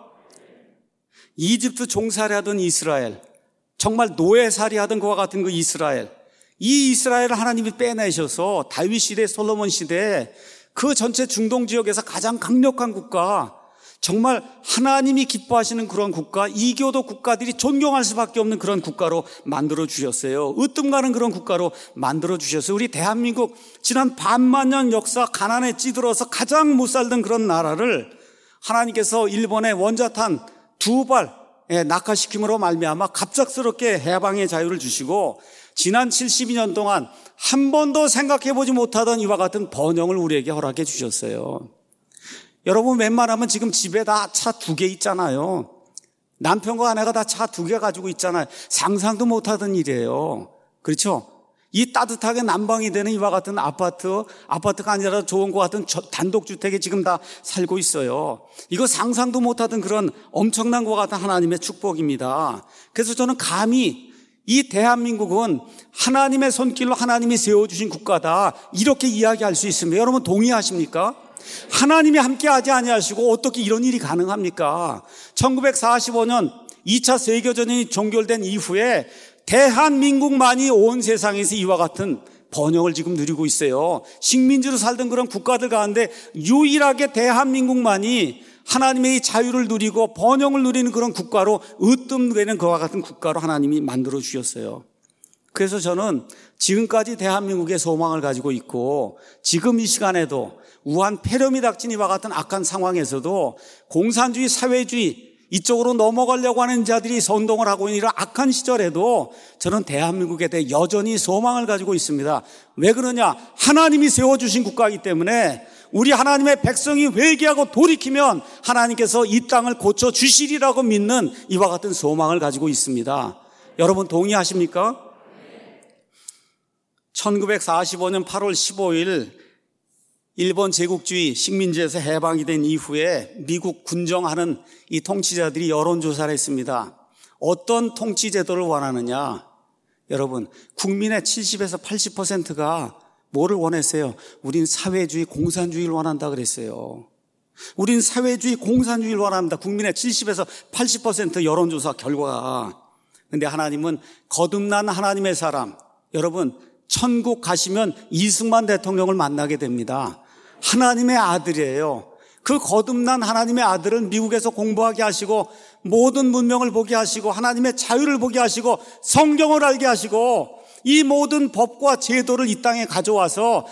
이집트 종살이 하던 이스라엘, 정말 노예살이 하던 것과 같은 그 이스라엘, 이 이스라엘을 하나님이 빼내셔서 다윗 시대, 솔로몬 시대 그 전체 중동 지역에서 가장 강력한 국가, 정말 하나님이 기뻐하시는 그런 국가, 이교도 국가들이 존경할 수밖에 없는 그런 국가로 만들어 주셨어요. 으뜸 가는 그런 국가로 만들어 주셨어요. 우리 대한민국 지난 반만년 역사 가난에 찌들어서 가장 못 살던 그런 나라를 하나님께서 일본의 원자탄 2발 낙하시킴으로 말미암아 갑작스럽게 해방의 자유를 주시고 지난 72년 동안 한 번도 생각해보지 못하던 이와 같은 번영을 우리에게 허락해 주셨어요. 여러분 웬만하면 지금 집에 다 차 2개 있잖아요. 남편과 아내가 다 차 2개 가지고 있잖아요. 상상도 못하던 일이에요. 그렇죠? 이 따뜻하게 난방이 되는 이와 같은 아파트가 아니라 좋은 것 같은 단독주택에 지금 다 살고 있어요. 이거 상상도 못하던 그런 엄청난 것 같은 하나님의 축복입니다. 그래서 저는 감히 이 대한민국은 하나님의 손길로 하나님이 세워주신 국가다, 이렇게 이야기할 수 있습니다. 여러분 동의하십니까? 하나님이 함께하지 아니하시고 어떻게 이런 일이 가능합니까? 1945년 2차 세계대전이 종결된 이후에 대한민국만이 온 세상에서 이와 같은 번영을 지금 누리고 있어요. 식민지로 살던 그런 국가들 가운데 유일하게 대한민국만이 하나님의 자유를 누리고 번영을 누리는 그런 국가로, 으뜸되는 그와 같은 국가로 하나님이 만들어 주셨어요. 그래서 저는 지금까지 대한민국의 소망을 가지고 있고, 지금 이 시간에도 우한 폐렴이 닥친 이와 같은 악한 상황에서도 공산주의, 사회주의 이쪽으로 넘어가려고 하는 자들이 선동을 하고 있는 이런 악한 시절에도 저는 대한민국에 대해 여전히 소망을 가지고 있습니다. 왜 그러냐? 하나님이 세워주신 국가이기 때문에 우리 하나님의 백성이 회개하고 돌이키면 하나님께서 이 땅을 고쳐주시리라고 믿는 이와 같은 소망을 가지고 있습니다. 여러분 동의하십니까? 1945년 8월 15일 일본 제국주의 식민지에서 해방이 된 이후에 미국 군정하는 이 통치자들이 여론조사를 했습니다. 어떤 통치제도를 원하느냐? 여러분, 국민의 70에서 80%가 뭐를 원했어요? 우린 사회주의, 공산주의를 원한다 그랬어요. 우린 사회주의, 공산주의를 원합니다. 국민의 70에서 80% 여론조사 결과가. 근데 하나님은 거듭난 하나님의 사람, 여러분 천국 가시면 이승만 대통령을 만나게 됩니다. 하나님의 아들이에요. 그 거듭난 하나님의 아들을 미국에서 공부하게 하시고 모든 문명을 보게 하시고 하나님의 자유를 보게 하시고 성경을 알게 하시고 이 모든 법과 제도를 이 땅에 가져와서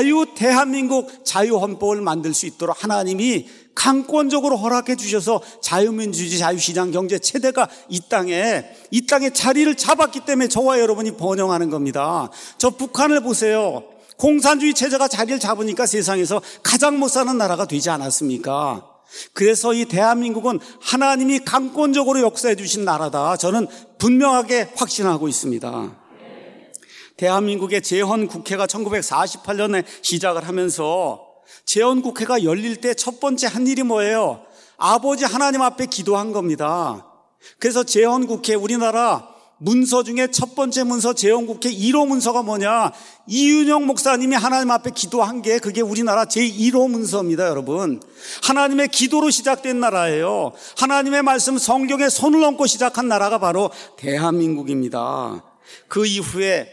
대한민국 자유헌법을 만들 수 있도록 하나님이 강권적으로 허락해 주셔서 자유민주주의, 자유시장 경제 체대가 이 땅에 자리를 잡았기 때문에 저와 여러분이 번영하는 겁니다. 저 북한을 보세요. 공산주의 체제가 자리를 잡으니까 세상에서 가장 못 사는 나라가 되지 않았습니까? 그래서 이 대한민국은 하나님이 강권적으로 역사해 주신 나라다, 저는 분명하게 확신하고 있습니다. 대한민국의 재헌국회가 1948년에 시작을 하면서 재헌국회가 열릴 때 첫 번째 한 일이 뭐예요? 아버지 하나님 앞에 기도한 겁니다. 그래서 재헌국회, 우리나라 문서 중에 첫 번째 문서, 재헌국회 1호 문서가 뭐냐? 이윤영 목사님이 하나님 앞에 기도한 게 그게 우리나라 제1호 문서입니다, 여러분. 하나님의 기도로 시작된 나라예요. 하나님의 말씀 성경에 손을 얹고 시작한 나라가 바로 대한민국입니다. 그 이후에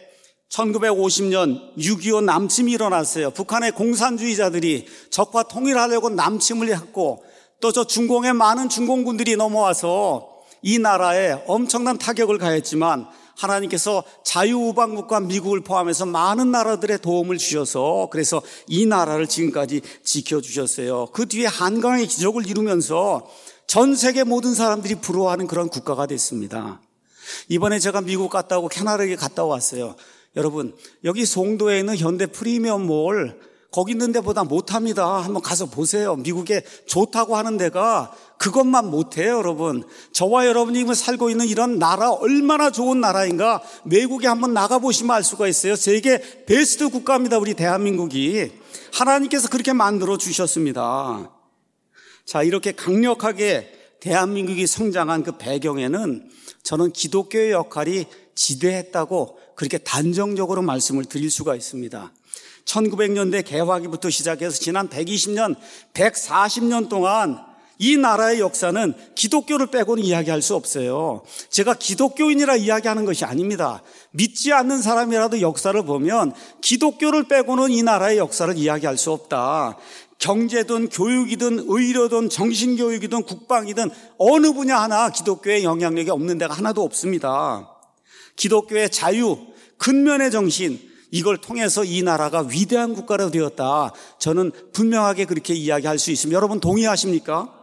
1950년 6.25 남침이 일어났어요. 북한의 공산주의자들이 적과 통일하려고 남침을 했고 또 저 중공의 많은 중공군들이 넘어와서 이 나라에 엄청난 타격을 가했지만 하나님께서 자유우방국과 미국을 포함해서 많은 나라들의 도움을 주셔서 그래서 이 나라를 지금까지 지켜주셨어요. 그 뒤에 한강의 기적을 이루면서 전 세계 모든 사람들이 부러워하는 그런 국가가 됐습니다. 이번에 제가 미국 갔다 오고 캐나다에 갔다 왔어요. 여러분, 여기 송도에 있는 현대 프리미엄몰 거기 있는 데보다 못합니다. 한번 가서 보세요. 미국에 좋다고 하는 데가 그것만 못해요, 여러분. 저와 여러분이 살고 있는 이런 나라 얼마나 좋은 나라인가 외국에 한번 나가보시면 알 수가 있어요. 세계 베스트 국가입니다, 우리 대한민국이. 하나님께서 그렇게 만들어 주셨습니다. 자, 이렇게 강력하게 대한민국이 성장한 그 배경에는 저는 기독교의 역할이 지대했다고 그렇게 단정적으로 말씀을 드릴 수가 있습니다. 1900년대 개화기부터 시작해서 지난 120년, 140년 동안 이 나라의 역사는 기독교를 빼고는 이야기할 수 없어요. 제가 기독교인이라 이야기하는 것이 아닙니다. 믿지 않는 사람이라도 역사를 보면 기독교를 빼고는 이 나라의 역사를 이야기할 수 없다. 경제든 교육이든 의료든 정신교육이든 국방이든 어느 분야 하나 기독교의 영향력이 없는 데가 하나도 없습니다. 기독교의 자유, 근면의 정신, 이걸 통해서 이 나라가 위대한 국가로 되었다. 저는 분명하게 그렇게 이야기할 수 있습니다. 여러분 동의하십니까?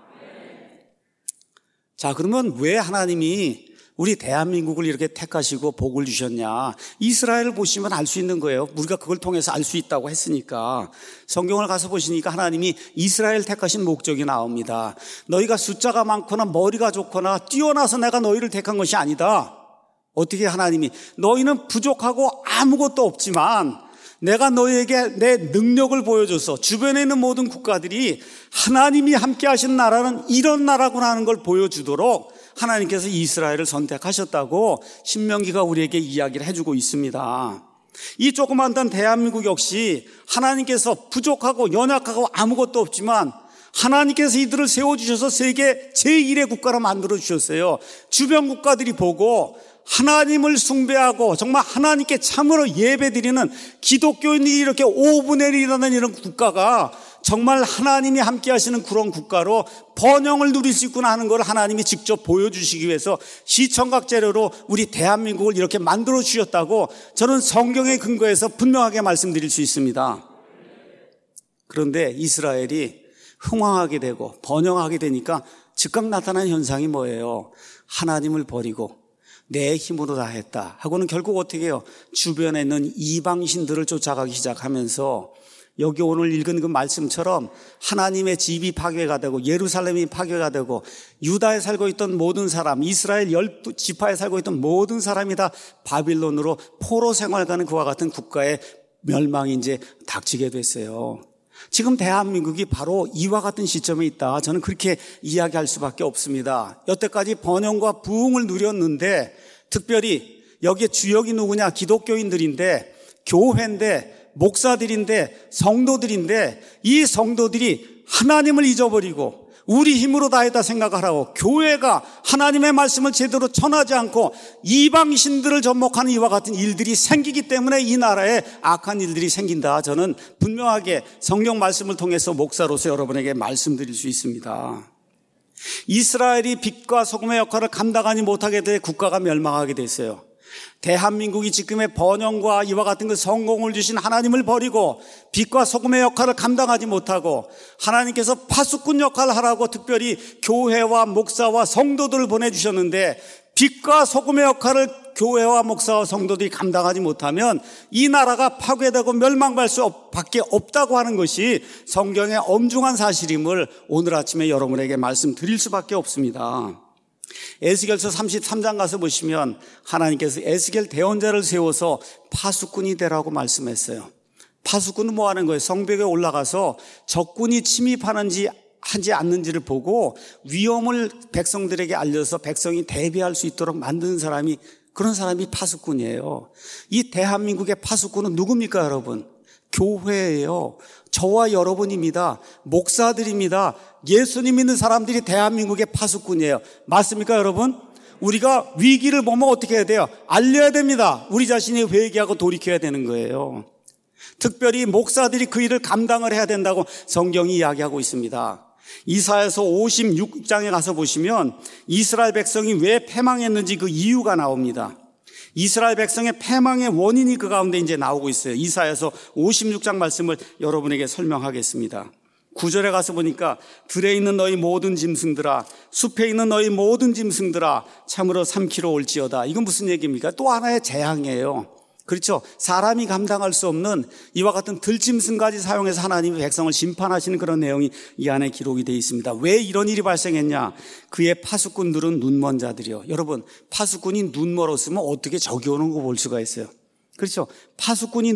자, 그러면 왜 하나님이 우리 대한민국을 이렇게 택하시고 복을 주셨냐? 이스라엘을 보시면 알 수 있는 거예요. 우리가 그걸 통해서 알 수 있다고 했으니까. 성경을 가서 보시니까 하나님이 이스라엘 택하신 목적이 나옵니다. 너희가 숫자가 많거나 머리가 좋거나 뛰어나서 내가 너희를 택한 것이 아니다. 어떻게 하나님이 너희는 부족하고 아무것도 없지만 내가 너희에게 내 능력을 보여줘서 주변에 있는 모든 국가들이 하나님이 함께 하신 나라는 이런 나라구나 하는 걸 보여주도록 하나님께서 이스라엘을 선택하셨다고 신명기가 우리에게 이야기를 해주고 있습니다. 이 조그만 대한민국 역시 하나님께서 부족하고 연약하고 아무것도 없지만 하나님께서 이들을 세워주셔서 세계 제1의 국가로 만들어주셨어요. 주변 국가들이 보고 하나님을 숭배하고 정말 하나님께 참으로 예배드리는 기독교인들이 이렇게 5분의 1이라는 이런 국가가 정말 하나님이 함께 하시는 그런 국가로 번영을 누릴 수 있구나 하는 걸 하나님이 직접 보여주시기 위해서 시청각 재료로 우리 대한민국을 이렇게 만들어 주셨다고 저는 성경에 근거해서 분명하게 말씀드릴 수 있습니다. 그런데 이스라엘이 흥왕하게 되고 번영하게 되니까 즉각 나타난 현상이 뭐예요? 하나님을 버리고 내 힘으로 다 했다 하고는 결국 어떻게 해요? 주변에 있는 이방신들을 쫓아가기 시작하면서 여기 오늘 읽은 그 말씀처럼 하나님의 집이 파괴가 되고 예루살렘이 파괴가 되고 유다에 살고 있던 모든 사람, 이스라엘 12지파에 살고 있던 모든 사람이 다 바빌론으로 포로 생활하는 그와 같은 국가의 멸망이 이제 닥치게 됐어요. 지금 대한민국이 바로 이와 같은 시점에 있다. 저는 그렇게 이야기할 수밖에 없습니다. 여태까지 번영과 부흥을 누렸는데 특별히 여기에 주역이 누구냐? 기독교인들인데 교회인데 목사들인데 성도들인데 이 성도들이 하나님을 잊어버리고 우리 힘으로 다 했다 생각하라고 교회가 하나님의 말씀을 제대로 전하지 않고 이방신들을 접목하는 이와 같은 일들이 생기기 때문에 이 나라에 악한 일들이 생긴다. 저는 분명하게 성경 말씀을 통해서 목사로서 여러분에게 말씀드릴 수 있습니다. 이스라엘이 빛과 소금의 역할을 감당하지 못하게 돼 국가가 멸망하게 됐어요. 대한민국이 지금의 번영과 이와 같은 그 성공을 주신 하나님을 버리고 빛과 소금의 역할을 감당하지 못하고 하나님께서 파수꾼 역할을 하라고 특별히 교회와 목사와 성도들을 보내주셨는데 빛과 소금의 역할을 교회와 목사와 성도들이 감당하지 못하면 이 나라가 파괴되고 멸망할 수밖에 없다고 하는 것이 성경의 엄중한 사실임을 오늘 아침에 여러분에게 말씀드릴 수밖에 없습니다. 에스겔서 33장 가서 보시면 하나님께서 에스겔 대언자를 세워서 파수꾼이 되라고 말씀했어요. 파수꾼은 뭐 하는 거예요? 성벽에 올라가서 적군이 침입하는지 하지 않는지를 보고 위험을 백성들에게 알려서 백성이 대비할 수 있도록 만드는 사람이 그런 사람이 파수꾼이에요. 이 대한민국의 파수꾼은 누굽니까 여러분? 교회예요. 저와 여러분입니다. 목사들입니다. 예수님 믿는 사람들이 대한민국의 파수꾼이에요. 맞습니까 여러분? 우리가 위기를 보면 어떻게 해야 돼요? 알려야 됩니다. 우리 자신이 회개하고 돌이켜야 되는 거예요. 특별히 목사들이 그 일을 감당을 해야 된다고 성경이 이야기하고 있습니다. 이사야서 56장에 가서 보시면 이스라엘 백성이 왜 패망했는지 그 이유가 나옵니다. 이스라엘 백성의 패망의 원인이 그 가운데 이제 나오고 있어요. 이사야서 56장 말씀을 여러분에게 설명하겠습니다. 9절에 가서 보니까 들에 있는 너희 모든 짐승들아, 숲에 있는 너희 모든 짐승들아, 참으로 삼키러 올지어다. 이건 무슨 얘기입니까? 또 하나의 재앙이에요. 그렇죠? 사람이 감당할 수 없는 이와 같은 들짐승까지 사용해서 하나님이 백성을 심판하시는 그런 내용이 이 안에 기록이 되어 있습니다. 왜 이런 일이 발생했냐? 그의 파수꾼들은 눈먼 자들이요. 여러분, 파수꾼이 눈 멀었으면 어떻게 적이 오는 거 볼 수가 있어요? 그렇죠? 파수꾼이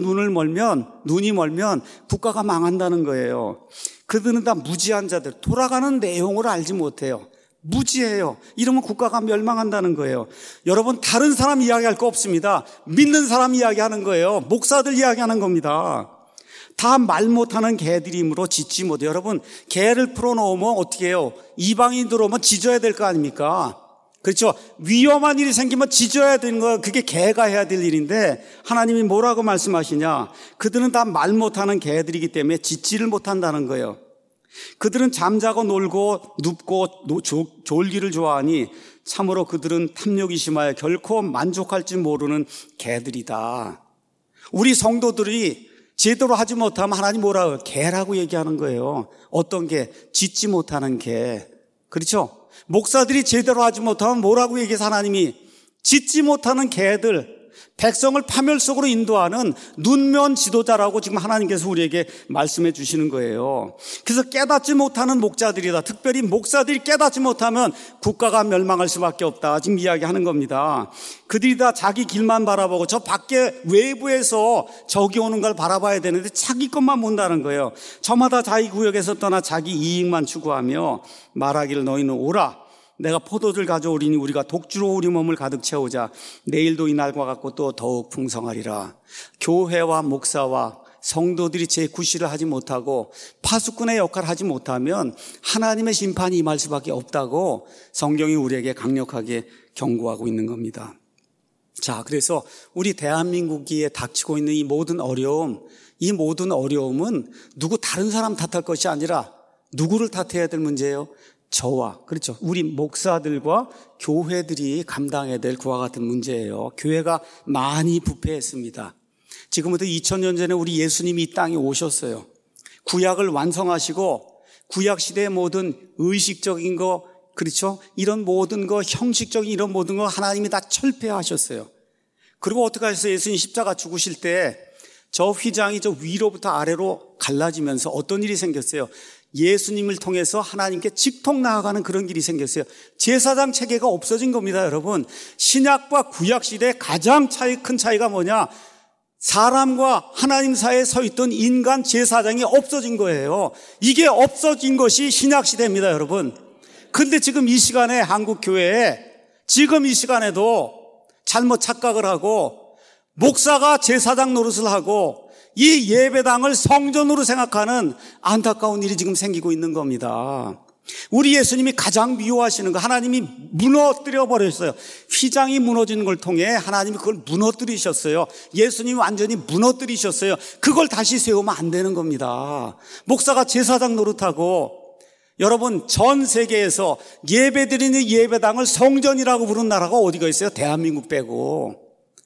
눈이 멀면 국가가 망한다는 거예요. 그들은 다 무지한 자들, 돌아가는 내용을 알지 못해요. 무지해요. 이러면 국가가 멸망한다는 거예요. 여러분, 다른 사람 이야기할 거 없습니다. 믿는 사람 이야기하는 거예요. 목사들 이야기하는 겁니다. 다 말 못하는 개들이므로 짖지 못해요. 여러분, 개를 풀어놓으면 어떻게 해요? 이방인 들어오면 짖어야 될 거 아닙니까? 그렇죠? 위험한 일이 생기면 짖어야 되는 거예요. 그게 개가 해야 될 일인데 하나님이 뭐라고 말씀하시냐? 그들은 다 말 못하는 개들이기 때문에 짖지를 못한다는 거예요. 그들은 잠자고 놀고 눕고 졸기를 좋아하니 참으로 그들은 탐욕이 심하여 결코 만족할지 모르는 개들이다. 우리 성도들이 제대로 하지 못하면 하나님 뭐라고? 개라고 얘기하는 거예요. 어떤 개? 짖지 못하는 개. 그렇죠? 목사들이 제대로 하지 못하면 뭐라고 얘기해서 하나님이? 짖지 못하는 개들, 백성을 파멸 속으로 인도하는 눈먼 지도자라고 지금 하나님께서 우리에게 말씀해 주시는 거예요. 그래서 깨닫지 못하는 목자들이다. 특별히 목사들이 깨닫지 못하면 국가가 멸망할 수밖에 없다. 지금 이야기하는 겁니다. 그들이 다 자기 길만 바라보고 저 밖에 외부에서 적이 오는 걸 바라봐야 되는데 자기 것만 본다는 거예요. 저마다 자기 구역에서 떠나 자기 이익만 추구하며 말하기를 너희는 오라. 내가 포도주를 가져오리니 우리가 독주로 우리 몸을 가득 채우자. 내일도 이날과 같고 또 더욱 풍성하리라. 교회와 목사와 성도들이 제 구실을 하지 못하고 파수꾼의 역할을 하지 못하면 하나님의 심판이 임할 수밖에 없다고 성경이 우리에게 강력하게 경고하고 있는 겁니다. 자, 그래서 우리 대한민국에 닥치고 있는 이 모든 어려움은 누구 다른 사람 탓할 것이 아니라 누구를 탓해야 될 문제예요? 저와, 그렇죠, 우리 목사들과 교회들이 감당해야 될 그와 같은 문제예요. 교회가 많이 부패했습니다. 지금부터 2000년 전에 우리 예수님이 이 땅에 오셨어요. 구약을 완성하시고 구약 시대의 모든 의식적인 거, 그렇죠, 이런 모든 거, 형식적인 이런 모든 거 하나님이 다 철폐하셨어요. 그리고 어떻게 하셨어요? 예수님 십자가 죽으실 때 저 휘장이 저 위로부터 아래로 갈라지면서 어떤 일이 생겼어요? 예수님을 통해서 하나님께 직통 나아가는 그런 길이 생겼어요. 제사장 체계가 없어진 겁니다, 여러분. 신약과 구약 시대의 가장 큰 차이가 뭐냐? 사람과 하나님 사이에 서 있던 인간 제사장이 없어진 거예요. 이게 없어진 것이 신약 시대입니다, 여러분. 근데 지금 이 시간에 한국 교회에 지금 이 시간에도 잘못 착각을 하고 목사가 제사장 노릇을 하고 이 예배당을 성전으로 생각하는 안타까운 일이 지금 생기고 있는 겁니다. 우리 예수님이 가장 미워하시는 거, 하나님이 무너뜨려 버렸어요. 휘장이 무너지는 걸 통해 하나님이 그걸 무너뜨리셨어요. 예수님이 완전히 무너뜨리셨어요. 그걸 다시 세우면 안 되는 겁니다. 목사가 제사장 노릇하고, 여러분, 전 세계에서 예배드리는 예배당을 성전이라고 부르는 나라가 어디가 있어요? 대한민국 빼고.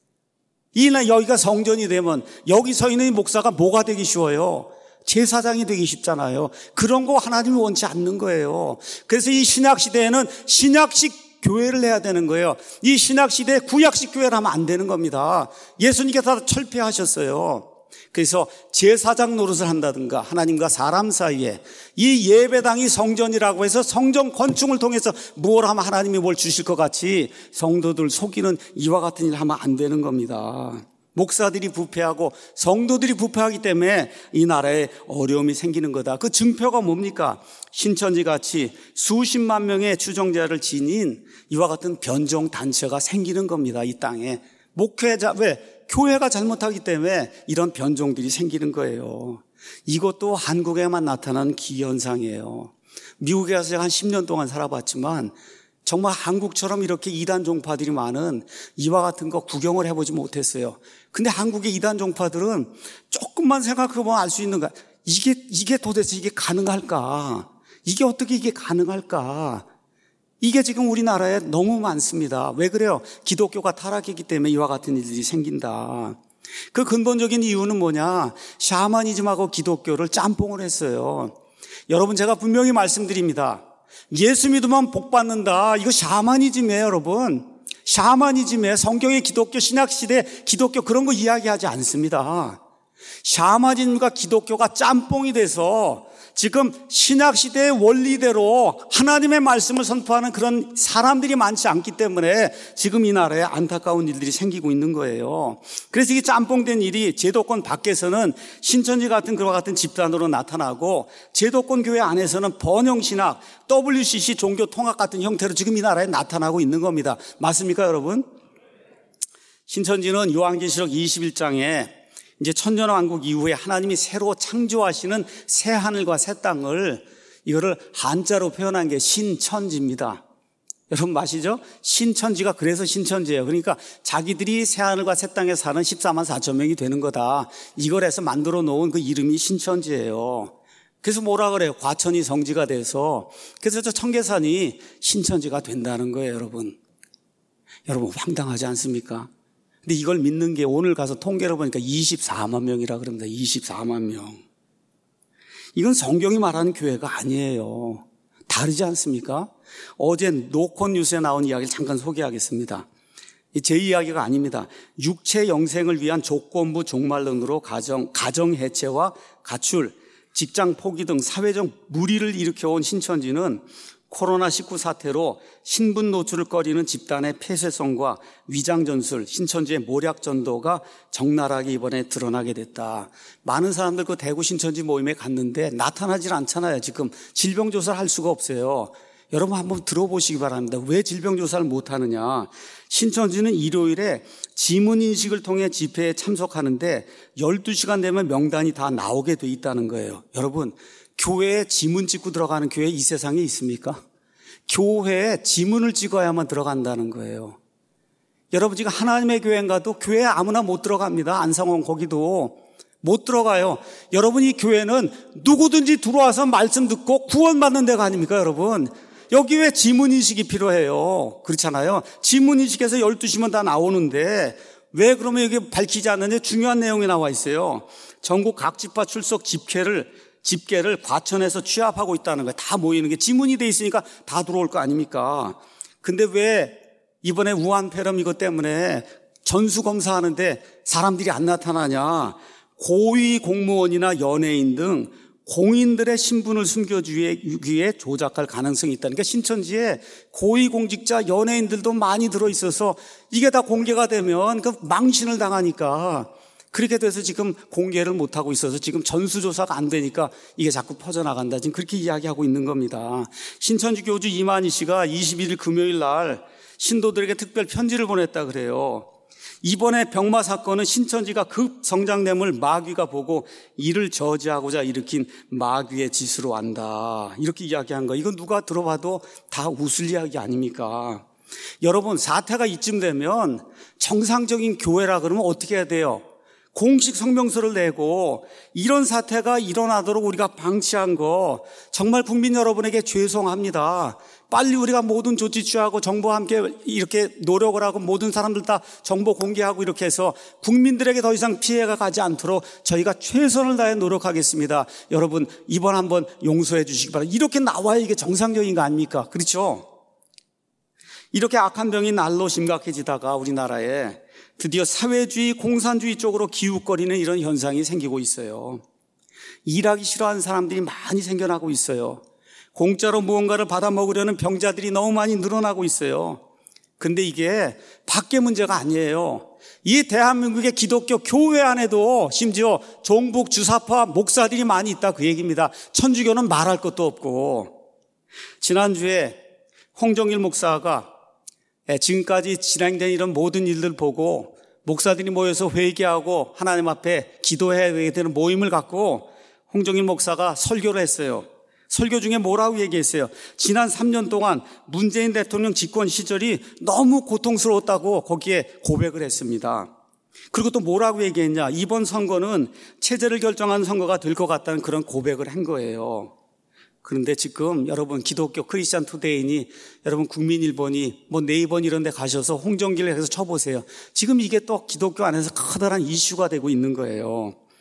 여기가 성전이 되면 여기 서 있는 목사가 뭐가 되기 쉬워요? 제사장이 되기 쉽잖아요. 그런 거 하나님이 원치 않는 거예요. 그래서 이 신약시대에는 신약식 교회를 해야 되는 거예요. 이 신약시대에 구약식 교회를 하면 안 되는 겁니다. 예수님께서 다 철폐하셨어요. 그래서 제사장 노릇을 한다든가 하나님과 사람 사이에 이 예배당이 성전이라고 해서 성전 건축을 통해서 뭘 하면 하나님이 뭘 주실 것 같이 성도들 속이는 이와 같은 일을 하면 안 되는 겁니다. 목사들이 부패하고 성도들이 부패하기 때문에 이 나라에 어려움이 생기는 거다. 그 증표가 뭡니까? 신천지같이 수십만 명의 추종자를 지닌 이와 같은 변종단체가 생기는 겁니다. 이 땅에. 목회자, 왜? 교회가 잘못하기 때문에 이런 변종들이 생기는 거예요. 이것도 한국에만 나타나는 기현상이에요. 미국에 가서 제가 한 10년 동안 살아봤지만 정말 한국처럼 이렇게 이단 종파들이 많은 이와 같은 거 구경을 해보지 못했어요. 근데 한국의 이단 종파들은 조금만 생각해보면 알 수 있는 거야. 이게 도대체 이게 가능할까? 이게 어떻게 이게 가능할까? 이게 지금 우리나라에 너무 많습니다. 왜 그래요? 기독교가 타락했기 때문에 이와 같은 일들이 생긴다. 그 근본적인 이유는 뭐냐? 샤머니즘하고 기독교를 짬뽕을 했어요. 여러분, 제가 분명히 말씀드립니다. 예수 믿으면 복 받는다. 이거 샤머니즘이에요, 여러분. 샤머니즘이에요. 성경의 기독교, 신약시대 기독교 그런 거 이야기하지 않습니다. 샤머니즘과 기독교가 짬뽕이 돼서 지금 신약시대의 원리대로 하나님의 말씀을 선포하는 그런 사람들이 많지 않기 때문에 지금 이 나라에 안타까운 일들이 생기고 있는 거예요. 그래서 이게 짬뽕된 일이 제도권 밖에서는 신천지 같은 그와 같은 집단으로 나타나고, 제도권 교회 안에서는 번영신학, WCC 종교통합 같은 형태로 지금 이 나라에 나타나고 있는 겁니다. 맞습니까, 여러분? 신천지는 요한계시록 21장에 이제 천년왕국 이후에 하나님이 새로 창조하시는 새 하늘과 새 땅을, 이거를 한자로 표현한 게 신천지입니다. 여러분 아시죠? 신천지가 그래서 신천지예요. 그러니까 자기들이 새 하늘과 새 땅에 사는 14만 4천 명이 되는 거다. 이걸 해서 만들어 놓은 그 이름이 신천지예요. 그래서 뭐라 그래요? 과천이 성지가 돼서, 그래서 저 청계산이 신천지가 된다는 거예요, 여러분. 여러분 황당하지 않습니까? 근데 이걸 믿는 게 오늘 가서 통계를 보니까 24만 명이라 그럽니다. 24만 명. 이건 성경이 말하는 교회가 아니에요. 다르지 않습니까? 어제 노컷 뉴스에 나온 이야기를 잠깐 소개하겠습니다. 제 이야기가 아닙니다. 육체 영생을 위한 조건부 종말론으로 가정 해체와 가출, 직장 포기 등 사회적 무리를 일으켜온 신천지는 코로나19 사태로 신분 노출을 꺼리는 집단의 폐쇄성과 위장전술, 신천지의 모략전도가 적나라하게 이번에 드러나게 됐다. 많은 사람들 그 대구 신천지 모임에 갔는데 나타나질 않잖아요. 지금 질병조사를 할 수가 없어요. 여러분 한번 들어보시기 바랍니다. 왜 질병조사를 못하느냐. 신천지는 일요일에 지문인식을 통해 집회에 참석하는데 12시간 되면 명단이 다 나오게 돼 있다는 거예요. 여러분, 교회에 지문 찍고 들어가는 교회 이 세상에 있습니까? 교회에 지문을 찍어야만 들어간다는 거예요. 여러분, 지금 하나님의 교회인가도 교회에 아무나 못 들어갑니다. 안상원 거기도 못 들어가요. 여러분, 이 교회는 누구든지 들어와서 말씀 듣고 구원받는 데가 아닙니까, 여러분? 여기 왜 지문인식이 필요해요? 그렇잖아요. 지문인식에서 12시면 다 나오는데 왜 그러면 여기 밝히지 않는데 중요한 내용이 나와 있어요. 전국 각 지파 출석 집계를 과천에서 취합하고 있다는 거예요. 다 모이는 게 지문이 돼 있으니까 다 들어올 거 아닙니까? 근데 왜 이번에 우한폐렴 이것 때문에 전수검사하는데 사람들이 안 나타나냐? 고위 공무원이나 연예인 등 공인들의 신분을 숨겨주기 위해 조작할 가능성이 있다는 게, 신천지에 고위공직자 연예인들도 많이 들어있어서 이게 다 공개가 되면 그 망신을 당하니까 그렇게 돼서 지금 공개를 못하고 있어서 지금 전수조사가 안 되니까 이게 자꾸 퍼져나간다. 지금 그렇게 이야기하고 있는 겁니다. 신천지 교주 이만희 씨가 21일 금요일 날 신도들에게 특별 편지를 보냈다 그래요. 이번에 병마 사건은 신천지가 급 성장됨을 마귀가 보고 이를 저지하고자 일으킨 마귀의 짓으로 안다. 이렇게 이야기한 거. 이건 누가 들어봐도 다 웃을 이야기 아닙니까? 여러분, 사태가 이쯤 되면 정상적인 교회라 그러면 어떻게 해야 돼요? 공식 성명서를 내고 이런 사태가 일어나도록 우리가 방치한 거 정말 국민 여러분에게 죄송합니다. 빨리 우리가 모든 조치 취하고 정부와 함께 이렇게 노력을 하고 모든 사람들 다 정보 공개하고 이렇게 해서 국민들에게 더 이상 피해가 가지 않도록 저희가 최선을 다해 노력하겠습니다. 여러분, 이번 한번 용서해 주시기 바랍니다. 이렇게 나와야 이게 정상적인 거 아닙니까? 그렇죠? 이렇게 악한 병이 날로 심각해지다가 우리나라에 드디어 사회주의, 공산주의 쪽으로 기웃거리는 이런 현상이 생기고 있어요. 일하기 싫어하는 사람들이 많이 생겨나고 있어요. 공짜로 무언가를 받아 먹으려는 병자들이 너무 많이 늘어나고 있어요. 근데 이게 밖의 문제가 아니에요. 이 대한민국의 기독교 교회 안에도 심지어 종북, 주사파, 목사들이 많이 있다, 그 얘기입니다. 천주교는 말할 것도 없고. 지난주에 홍정일 목사가 지금까지 진행된 이런 모든 일들 보고 목사들이 모여서 회개하고 하나님 앞에 기도해야 되는 모임을 갖고 홍정일 목사가 설교를 했어요. 설교 중에 뭐라고 얘기했어요? 지난 3년 동안 문재인 대통령 집권 시절이 너무 고통스러웠다고 거기에 고백을 했습니다. 그리고 또 뭐라고 얘기했냐? 이번 선거는 체제를 결정하는 선거가 될 것 같다는 그런 고백을 한 거예요. 그런데 지금 여러분, 기독교 크리스찬 투데이니 여러분 국민일보니 네이버 이런 데 가셔서 홍정길을 해서 쳐보세요. 지금 이게 또 기독교 안에서 커다란 이슈가 되고 있는 거예요.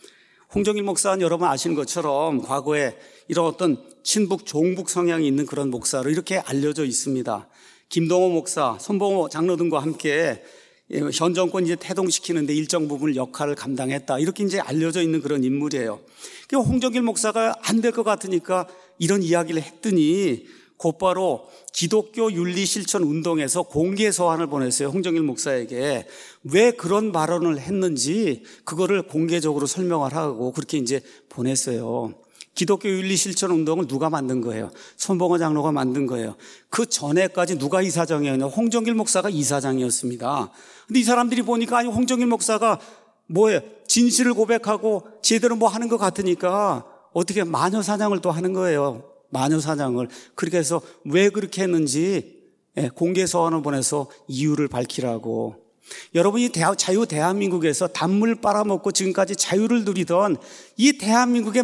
홍정일 목사는 여러분 아시는 것처럼 과거에 이런 어떤 친북, 종북 성향이 있는 그런 목사로 이렇게 알려져 있습니다. 김동호 목사, 손봉호 장로 등과 함께 현 정권 이제 태동시키는데 일정 부분 역할을 감당했다. 이렇게 이제 알려져 있는 그런 인물이에요. 홍정일 목사가 안 될 것 같으니까 이런 이야기를 했더니 곧바로 기독교 윤리 실천 운동에서 공개 서한을 보냈어요. 홍정일 목사에게 왜 그런 발언을 했는지 그거를 공개적으로 설명을 하고 그렇게 이제 보냈어요. 기독교 윤리 실천 운동을 누가 만든 거예요? 손봉호 장로가 만든 거예요. 그 전에까지 누가 이사장이었냐? 홍정일 목사가 이사장이었습니다. 근데 이 사람들이 보니까 아니 홍정일 목사가 뭐예요? 진실을 고백하고 제대로 뭐 하는 것 같으니까 어떻게 마녀 사냥을 또 하는 거예요. 마녀 사냥을. 그렇게 해서 왜 그렇게 했는지 공개 서한을 보내서 이유를 밝히라고. 여러분이 자유 대한민국에서 단물 빨아먹고 지금까지 자유를 누리던 이 대한민국의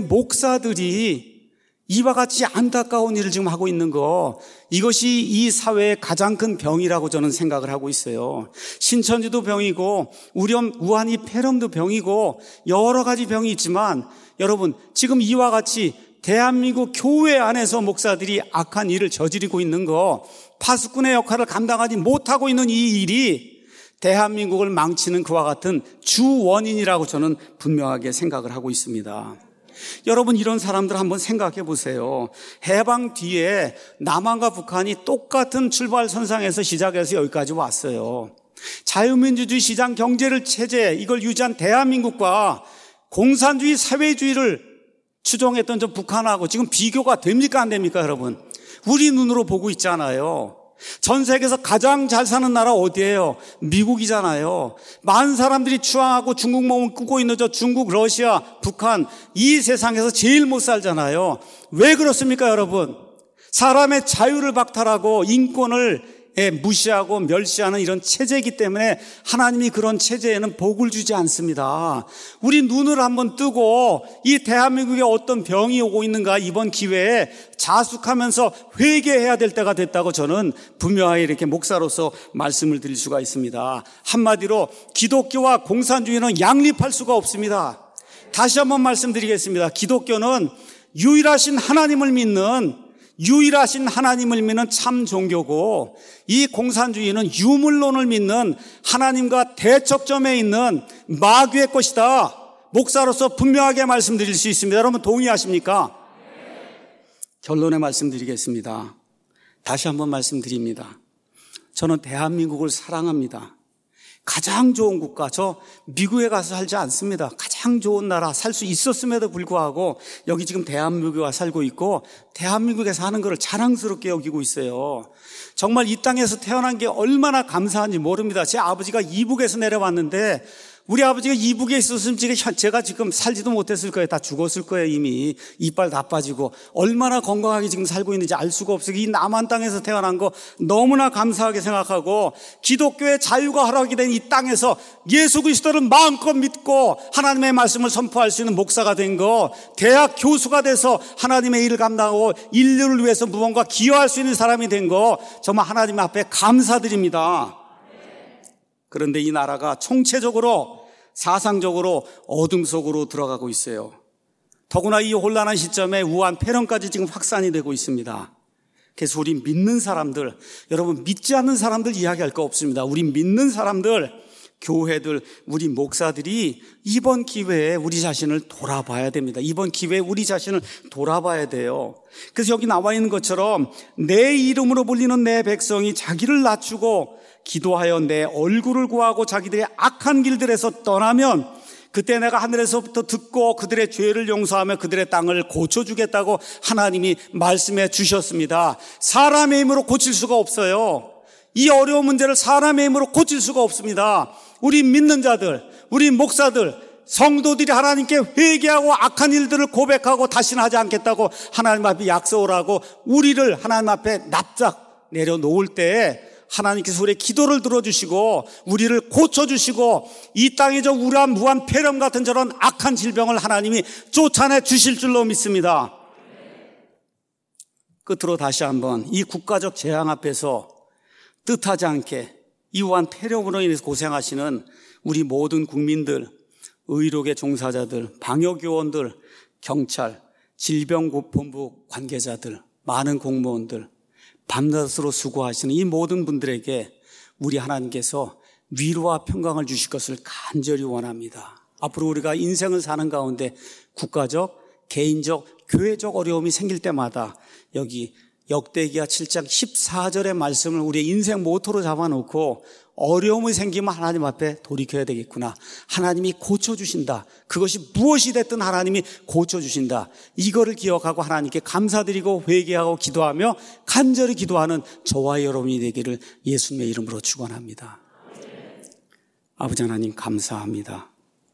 목사들이 이와 같이 안타까운 일을 지금 하고 있는 거, 이것이 이 사회의 가장 큰 병이라고 저는 생각을 하고 있어요. 신천지도 병이고 우한이 폐렴도 병이고 여러 가지 병이 있지만 여러분 지금 이와 같이 대한민국 교회 안에서 목사들이 악한 일을 저지르고 있는 거, 파수꾼의 역할을 감당하지 못하고 있는 이 일이 대한민국을 망치는 그와 같은 주 원인이라고 저는 분명하게 생각을 하고 있습니다. 여러분 이런 사람들 한번 생각해 보세요. 해방 뒤에 남한과 북한이 똑같은 출발선상에서 시작해서 여기까지 왔어요. 자유민주주의 시장 경제를 체제 이걸 유지한 대한민국과 공산주의 사회주의를 추종했던 저 북한하고 지금 비교가 됩니까 안 됩니까 여러분? 우리 눈으로 보고 있잖아요. 전 세계에서 가장 잘 사는 나라 어디예요? 미국이잖아요. 많은 사람들이 추앙하고 중국 몸을 꾸고 있는 저 중국, 러시아, 북한 이 세상에서 제일 못 살잖아요. 왜 그렇습니까 여러분? 사람의 자유를 박탈하고 인권을 무시하고 멸시하는 이런 체제이기 때문에 하나님이 그런 체제에는 복을 주지 않습니다. 우리 눈을 한번 뜨고 이 대한민국에 어떤 병이 오고 있는가 이번 기회에 자숙하면서 회개해야 될 때가 됐다고 저는 분명하게 이렇게 목사로서 말씀을 드릴 수가 있습니다. 한마디로 기독교와 공산주의는 양립할 수가 없습니다. 다시 한번 말씀드리겠습니다. 기독교는 유일하신 하나님을 믿는 참 종교고, 이 공산주의는 유물론을 믿는 하나님과 대척점에 있는 마귀의 것이다. 목사로서 분명하게 말씀드릴 수 있습니다. 여러분 동의하십니까? 결론에 말씀드리겠습니다. 다시 한번 말씀드립니다. 저는 대한민국을 사랑합니다. 가장 좋은 국가, 저 미국에 가서 살지 않습니다. 가장 좋은 나라 살 수 있었음에도 불구하고 여기 지금 대한민국에 와 살고 있고 대한민국에 사는 것을 자랑스럽게 여기고 있어요. 정말 이 땅에서 태어난 게 얼마나 감사한지 모릅니다. 제 아버지가 이북에서 내려왔는데 우리 아버지가 이북에 있었으면 제가 지금 살지도 못했을 거예요. 다 죽었을 거예요. 이미 이빨 다 빠지고. 얼마나 건강하게 지금 살고 있는지 알 수가 없어요. 이 남한 땅에서 태어난 거 너무나 감사하게 생각하고, 기독교의 자유가 허락이 된 이 땅에서 예수 그리스도를 마음껏 믿고 하나님의 말씀을 선포할 수 있는 목사가 된 거, 대학 교수가 돼서 하나님의 일을 감당하고 인류를 위해서 무언가 기여할 수 있는 사람이 된 거 정말 하나님 앞에 감사드립니다. 그런데 이 나라가 총체적으로 사상적으로 어둠 속으로 들어가고 있어요. 더구나 이 혼란한 시점에 우한 폐렴까지 지금 확산이 되고 있습니다. 그래서 우리 믿는 사람들, 여러분 믿지 않는 사람들 이야기할 거 없습니다. 우리 믿는 사람들, 교회들, 우리 목사들이 이번 기회에 우리 자신을 돌아봐야 됩니다. 이번 기회에 우리 자신을 돌아봐야 돼요. 그래서 여기 나와 있는 것처럼 내 이름으로 불리는 내 백성이 자기를 낮추고 기도하여 내 얼굴을 구하고 자기들의 악한 길들에서 떠나면 그때 내가 하늘에서부터 듣고 그들의 죄를 용서하며 그들의 땅을 고쳐주겠다고 하나님이 말씀해 주셨습니다. 사람의 힘으로 고칠 수가 없어요. 이 어려운 문제를 사람의 힘으로 고칠 수가 없습니다. 우리 믿는 자들, 우리 목사들, 성도들이 하나님께 회개하고 악한 일들을 고백하고 다시는 하지 않겠다고 하나님 앞에 약속을 하고 우리를 하나님 앞에 납작 내려놓을 때에 하나님께서 우리의 기도를 들어주시고 우리를 고쳐주시고 이 땅에 저 우란 무한 폐렴 같은 저런 악한 질병을 하나님이 쫓아내 주실 줄로 믿습니다. 끝으로 다시 한번 이 국가적 재앙 앞에서 뜻하지 않게 이 우한 폐렴으로 인해서 고생하시는 우리 모든 국민들, 의료계 종사자들, 방역요원들, 경찰, 질병본부 관계자들, 많은 공무원들, 밤낮으로 수고하시는 이 모든 분들에게 우리 하나님께서 위로와 평강을 주실 것을 간절히 원합니다. 앞으로 우리가 인생을 사는 가운데 국가적, 개인적, 교회적 어려움이 생길 때마다 여기 역대기야 7장 14절의 말씀을 우리의 인생 모토로 잡아놓고 어려움이 생기면 하나님 앞에 돌이켜야 되겠구나. 하나님이 고쳐주신다. 그것이 무엇이 됐든 하나님이 고쳐주신다. 이거를 기억하고 하나님께 감사드리고 회개하고 기도하며 간절히 기도하는 저와 여러분이 되기를 예수님의 이름으로 축원합니다. 아버지 하나님 감사합니다.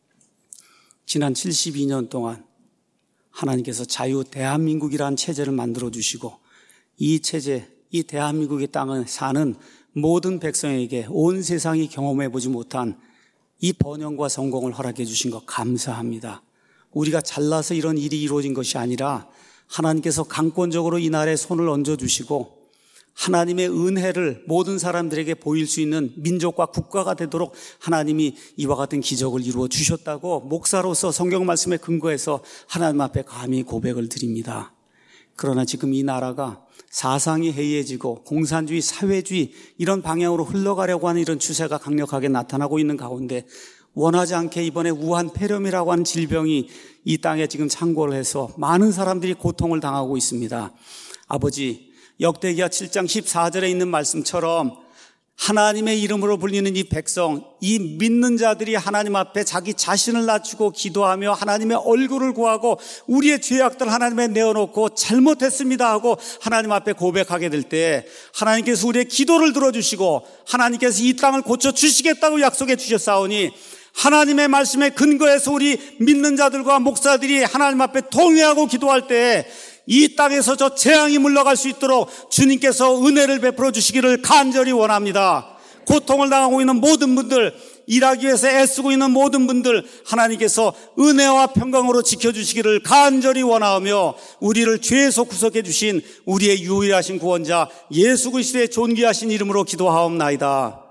지난 72년 동안 하나님께서 자유 대한민국이라는 체제를 만들어 주시고 이 체제, 이 대한민국의 땅을 사는 모든 백성에게 온 세상이 경험해 보지 못한 이 번영과 성공을 허락해 주신 것 감사합니다. 우리가 잘나서 이런 일이 이루어진 것이 아니라 하나님께서 강권적으로 이 나라에 손을 얹어 주시고 하나님의 은혜를 모든 사람들에게 보일 수 있는 민족과 국가가 되도록 하나님이 이와 같은 기적을 이루어 주셨다고 목사로서 성경 말씀에 근거해서 하나님 앞에 감히 고백을 드립니다. 그러나 지금 이 나라가 사상이 해이해지고 공산주의, 사회주의 이런 방향으로 흘러가려고 하는 이런 추세가 강력하게 나타나고 있는 가운데 원하지 않게 이번에 우한 폐렴이라고 하는 질병이 이 땅에 지금 창궐을 해서 많은 사람들이 고통을 당하고 있습니다. 아버지, 역대기야 7장 14절에 있는 말씀처럼 하나님의 이름으로 불리는 이 백성, 이 믿는 자들이 하나님 앞에 자기 자신을 낮추고 기도하며 하나님의 얼굴을 구하고 우리의 죄악들 하나님에 내어놓고 잘못했습니다 하고 하나님 앞에 고백하게 될 때 하나님께서 우리의 기도를 들어주시고 하나님께서 이 땅을 고쳐주시겠다고 약속해 주셨사오니 하나님의 말씀에 근거해서 우리 믿는 자들과 목사들이 하나님 앞에 통회하고 기도할 때 이 땅에서 저 재앙이 물러갈 수 있도록 주님께서 은혜를 베풀어 주시기를 간절히 원합니다. 고통을 당하고 있는 모든 분들, 일하기 위해서 애쓰고 있는 모든 분들 하나님께서 은혜와 평강으로 지켜주시기를 간절히 원하며 우리를 죄에서 구속해 주신 우리의 유일하신 구원자 예수 그리스도의 존귀하신 이름으로 기도하옵나이다.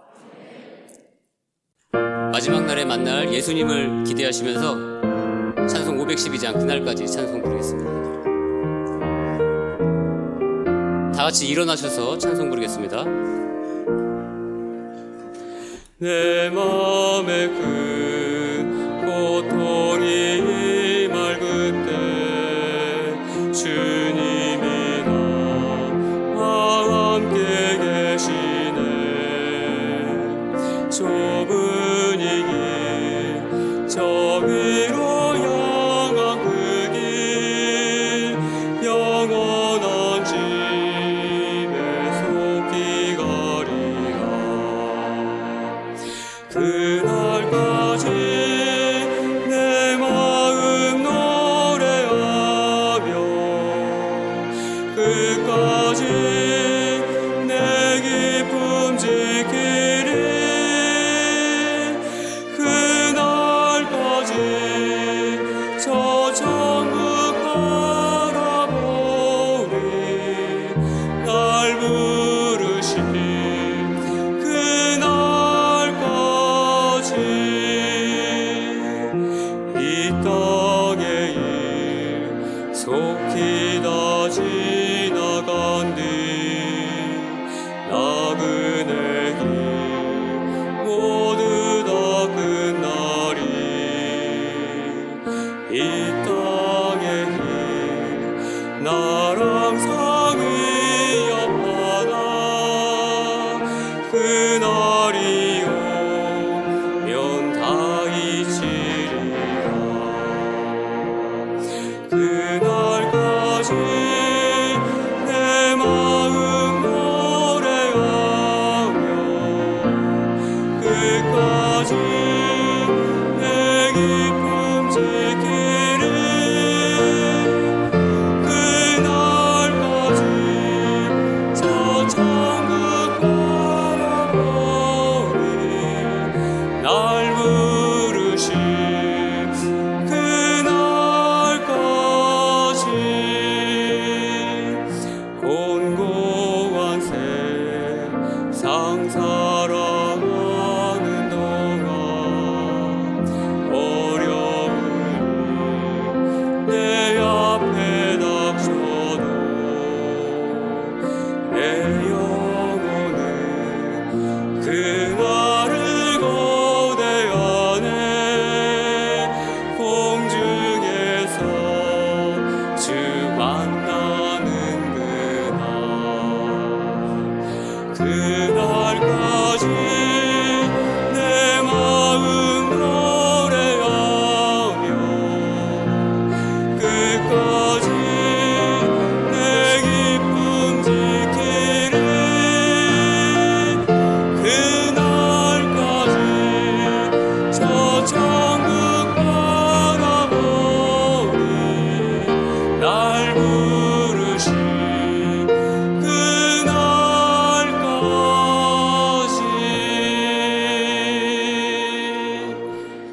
마지막 날에 만날 예수님을 기대하시면서 찬송 512장 그날까지 찬송 부르겠습니다. 다 같이 일어나셔서 찬송 부르겠습니다. 내 마음에 그 고통이 맑을 때 주님이 나와 함께 계시네. 좁은 이 길 저 위로 향한 그 길 영원한 집에 속히 가리라. 그날까지 내 마음 노래하며 끝까지 내 기쁨 지키리. 그날까지 저 천국 바라보니 날 부르신 그날까지 이 땅의 일 속히 다 지나간 뒤 나그네 길 모두 다 끝나리. 이 땅의 일 나랑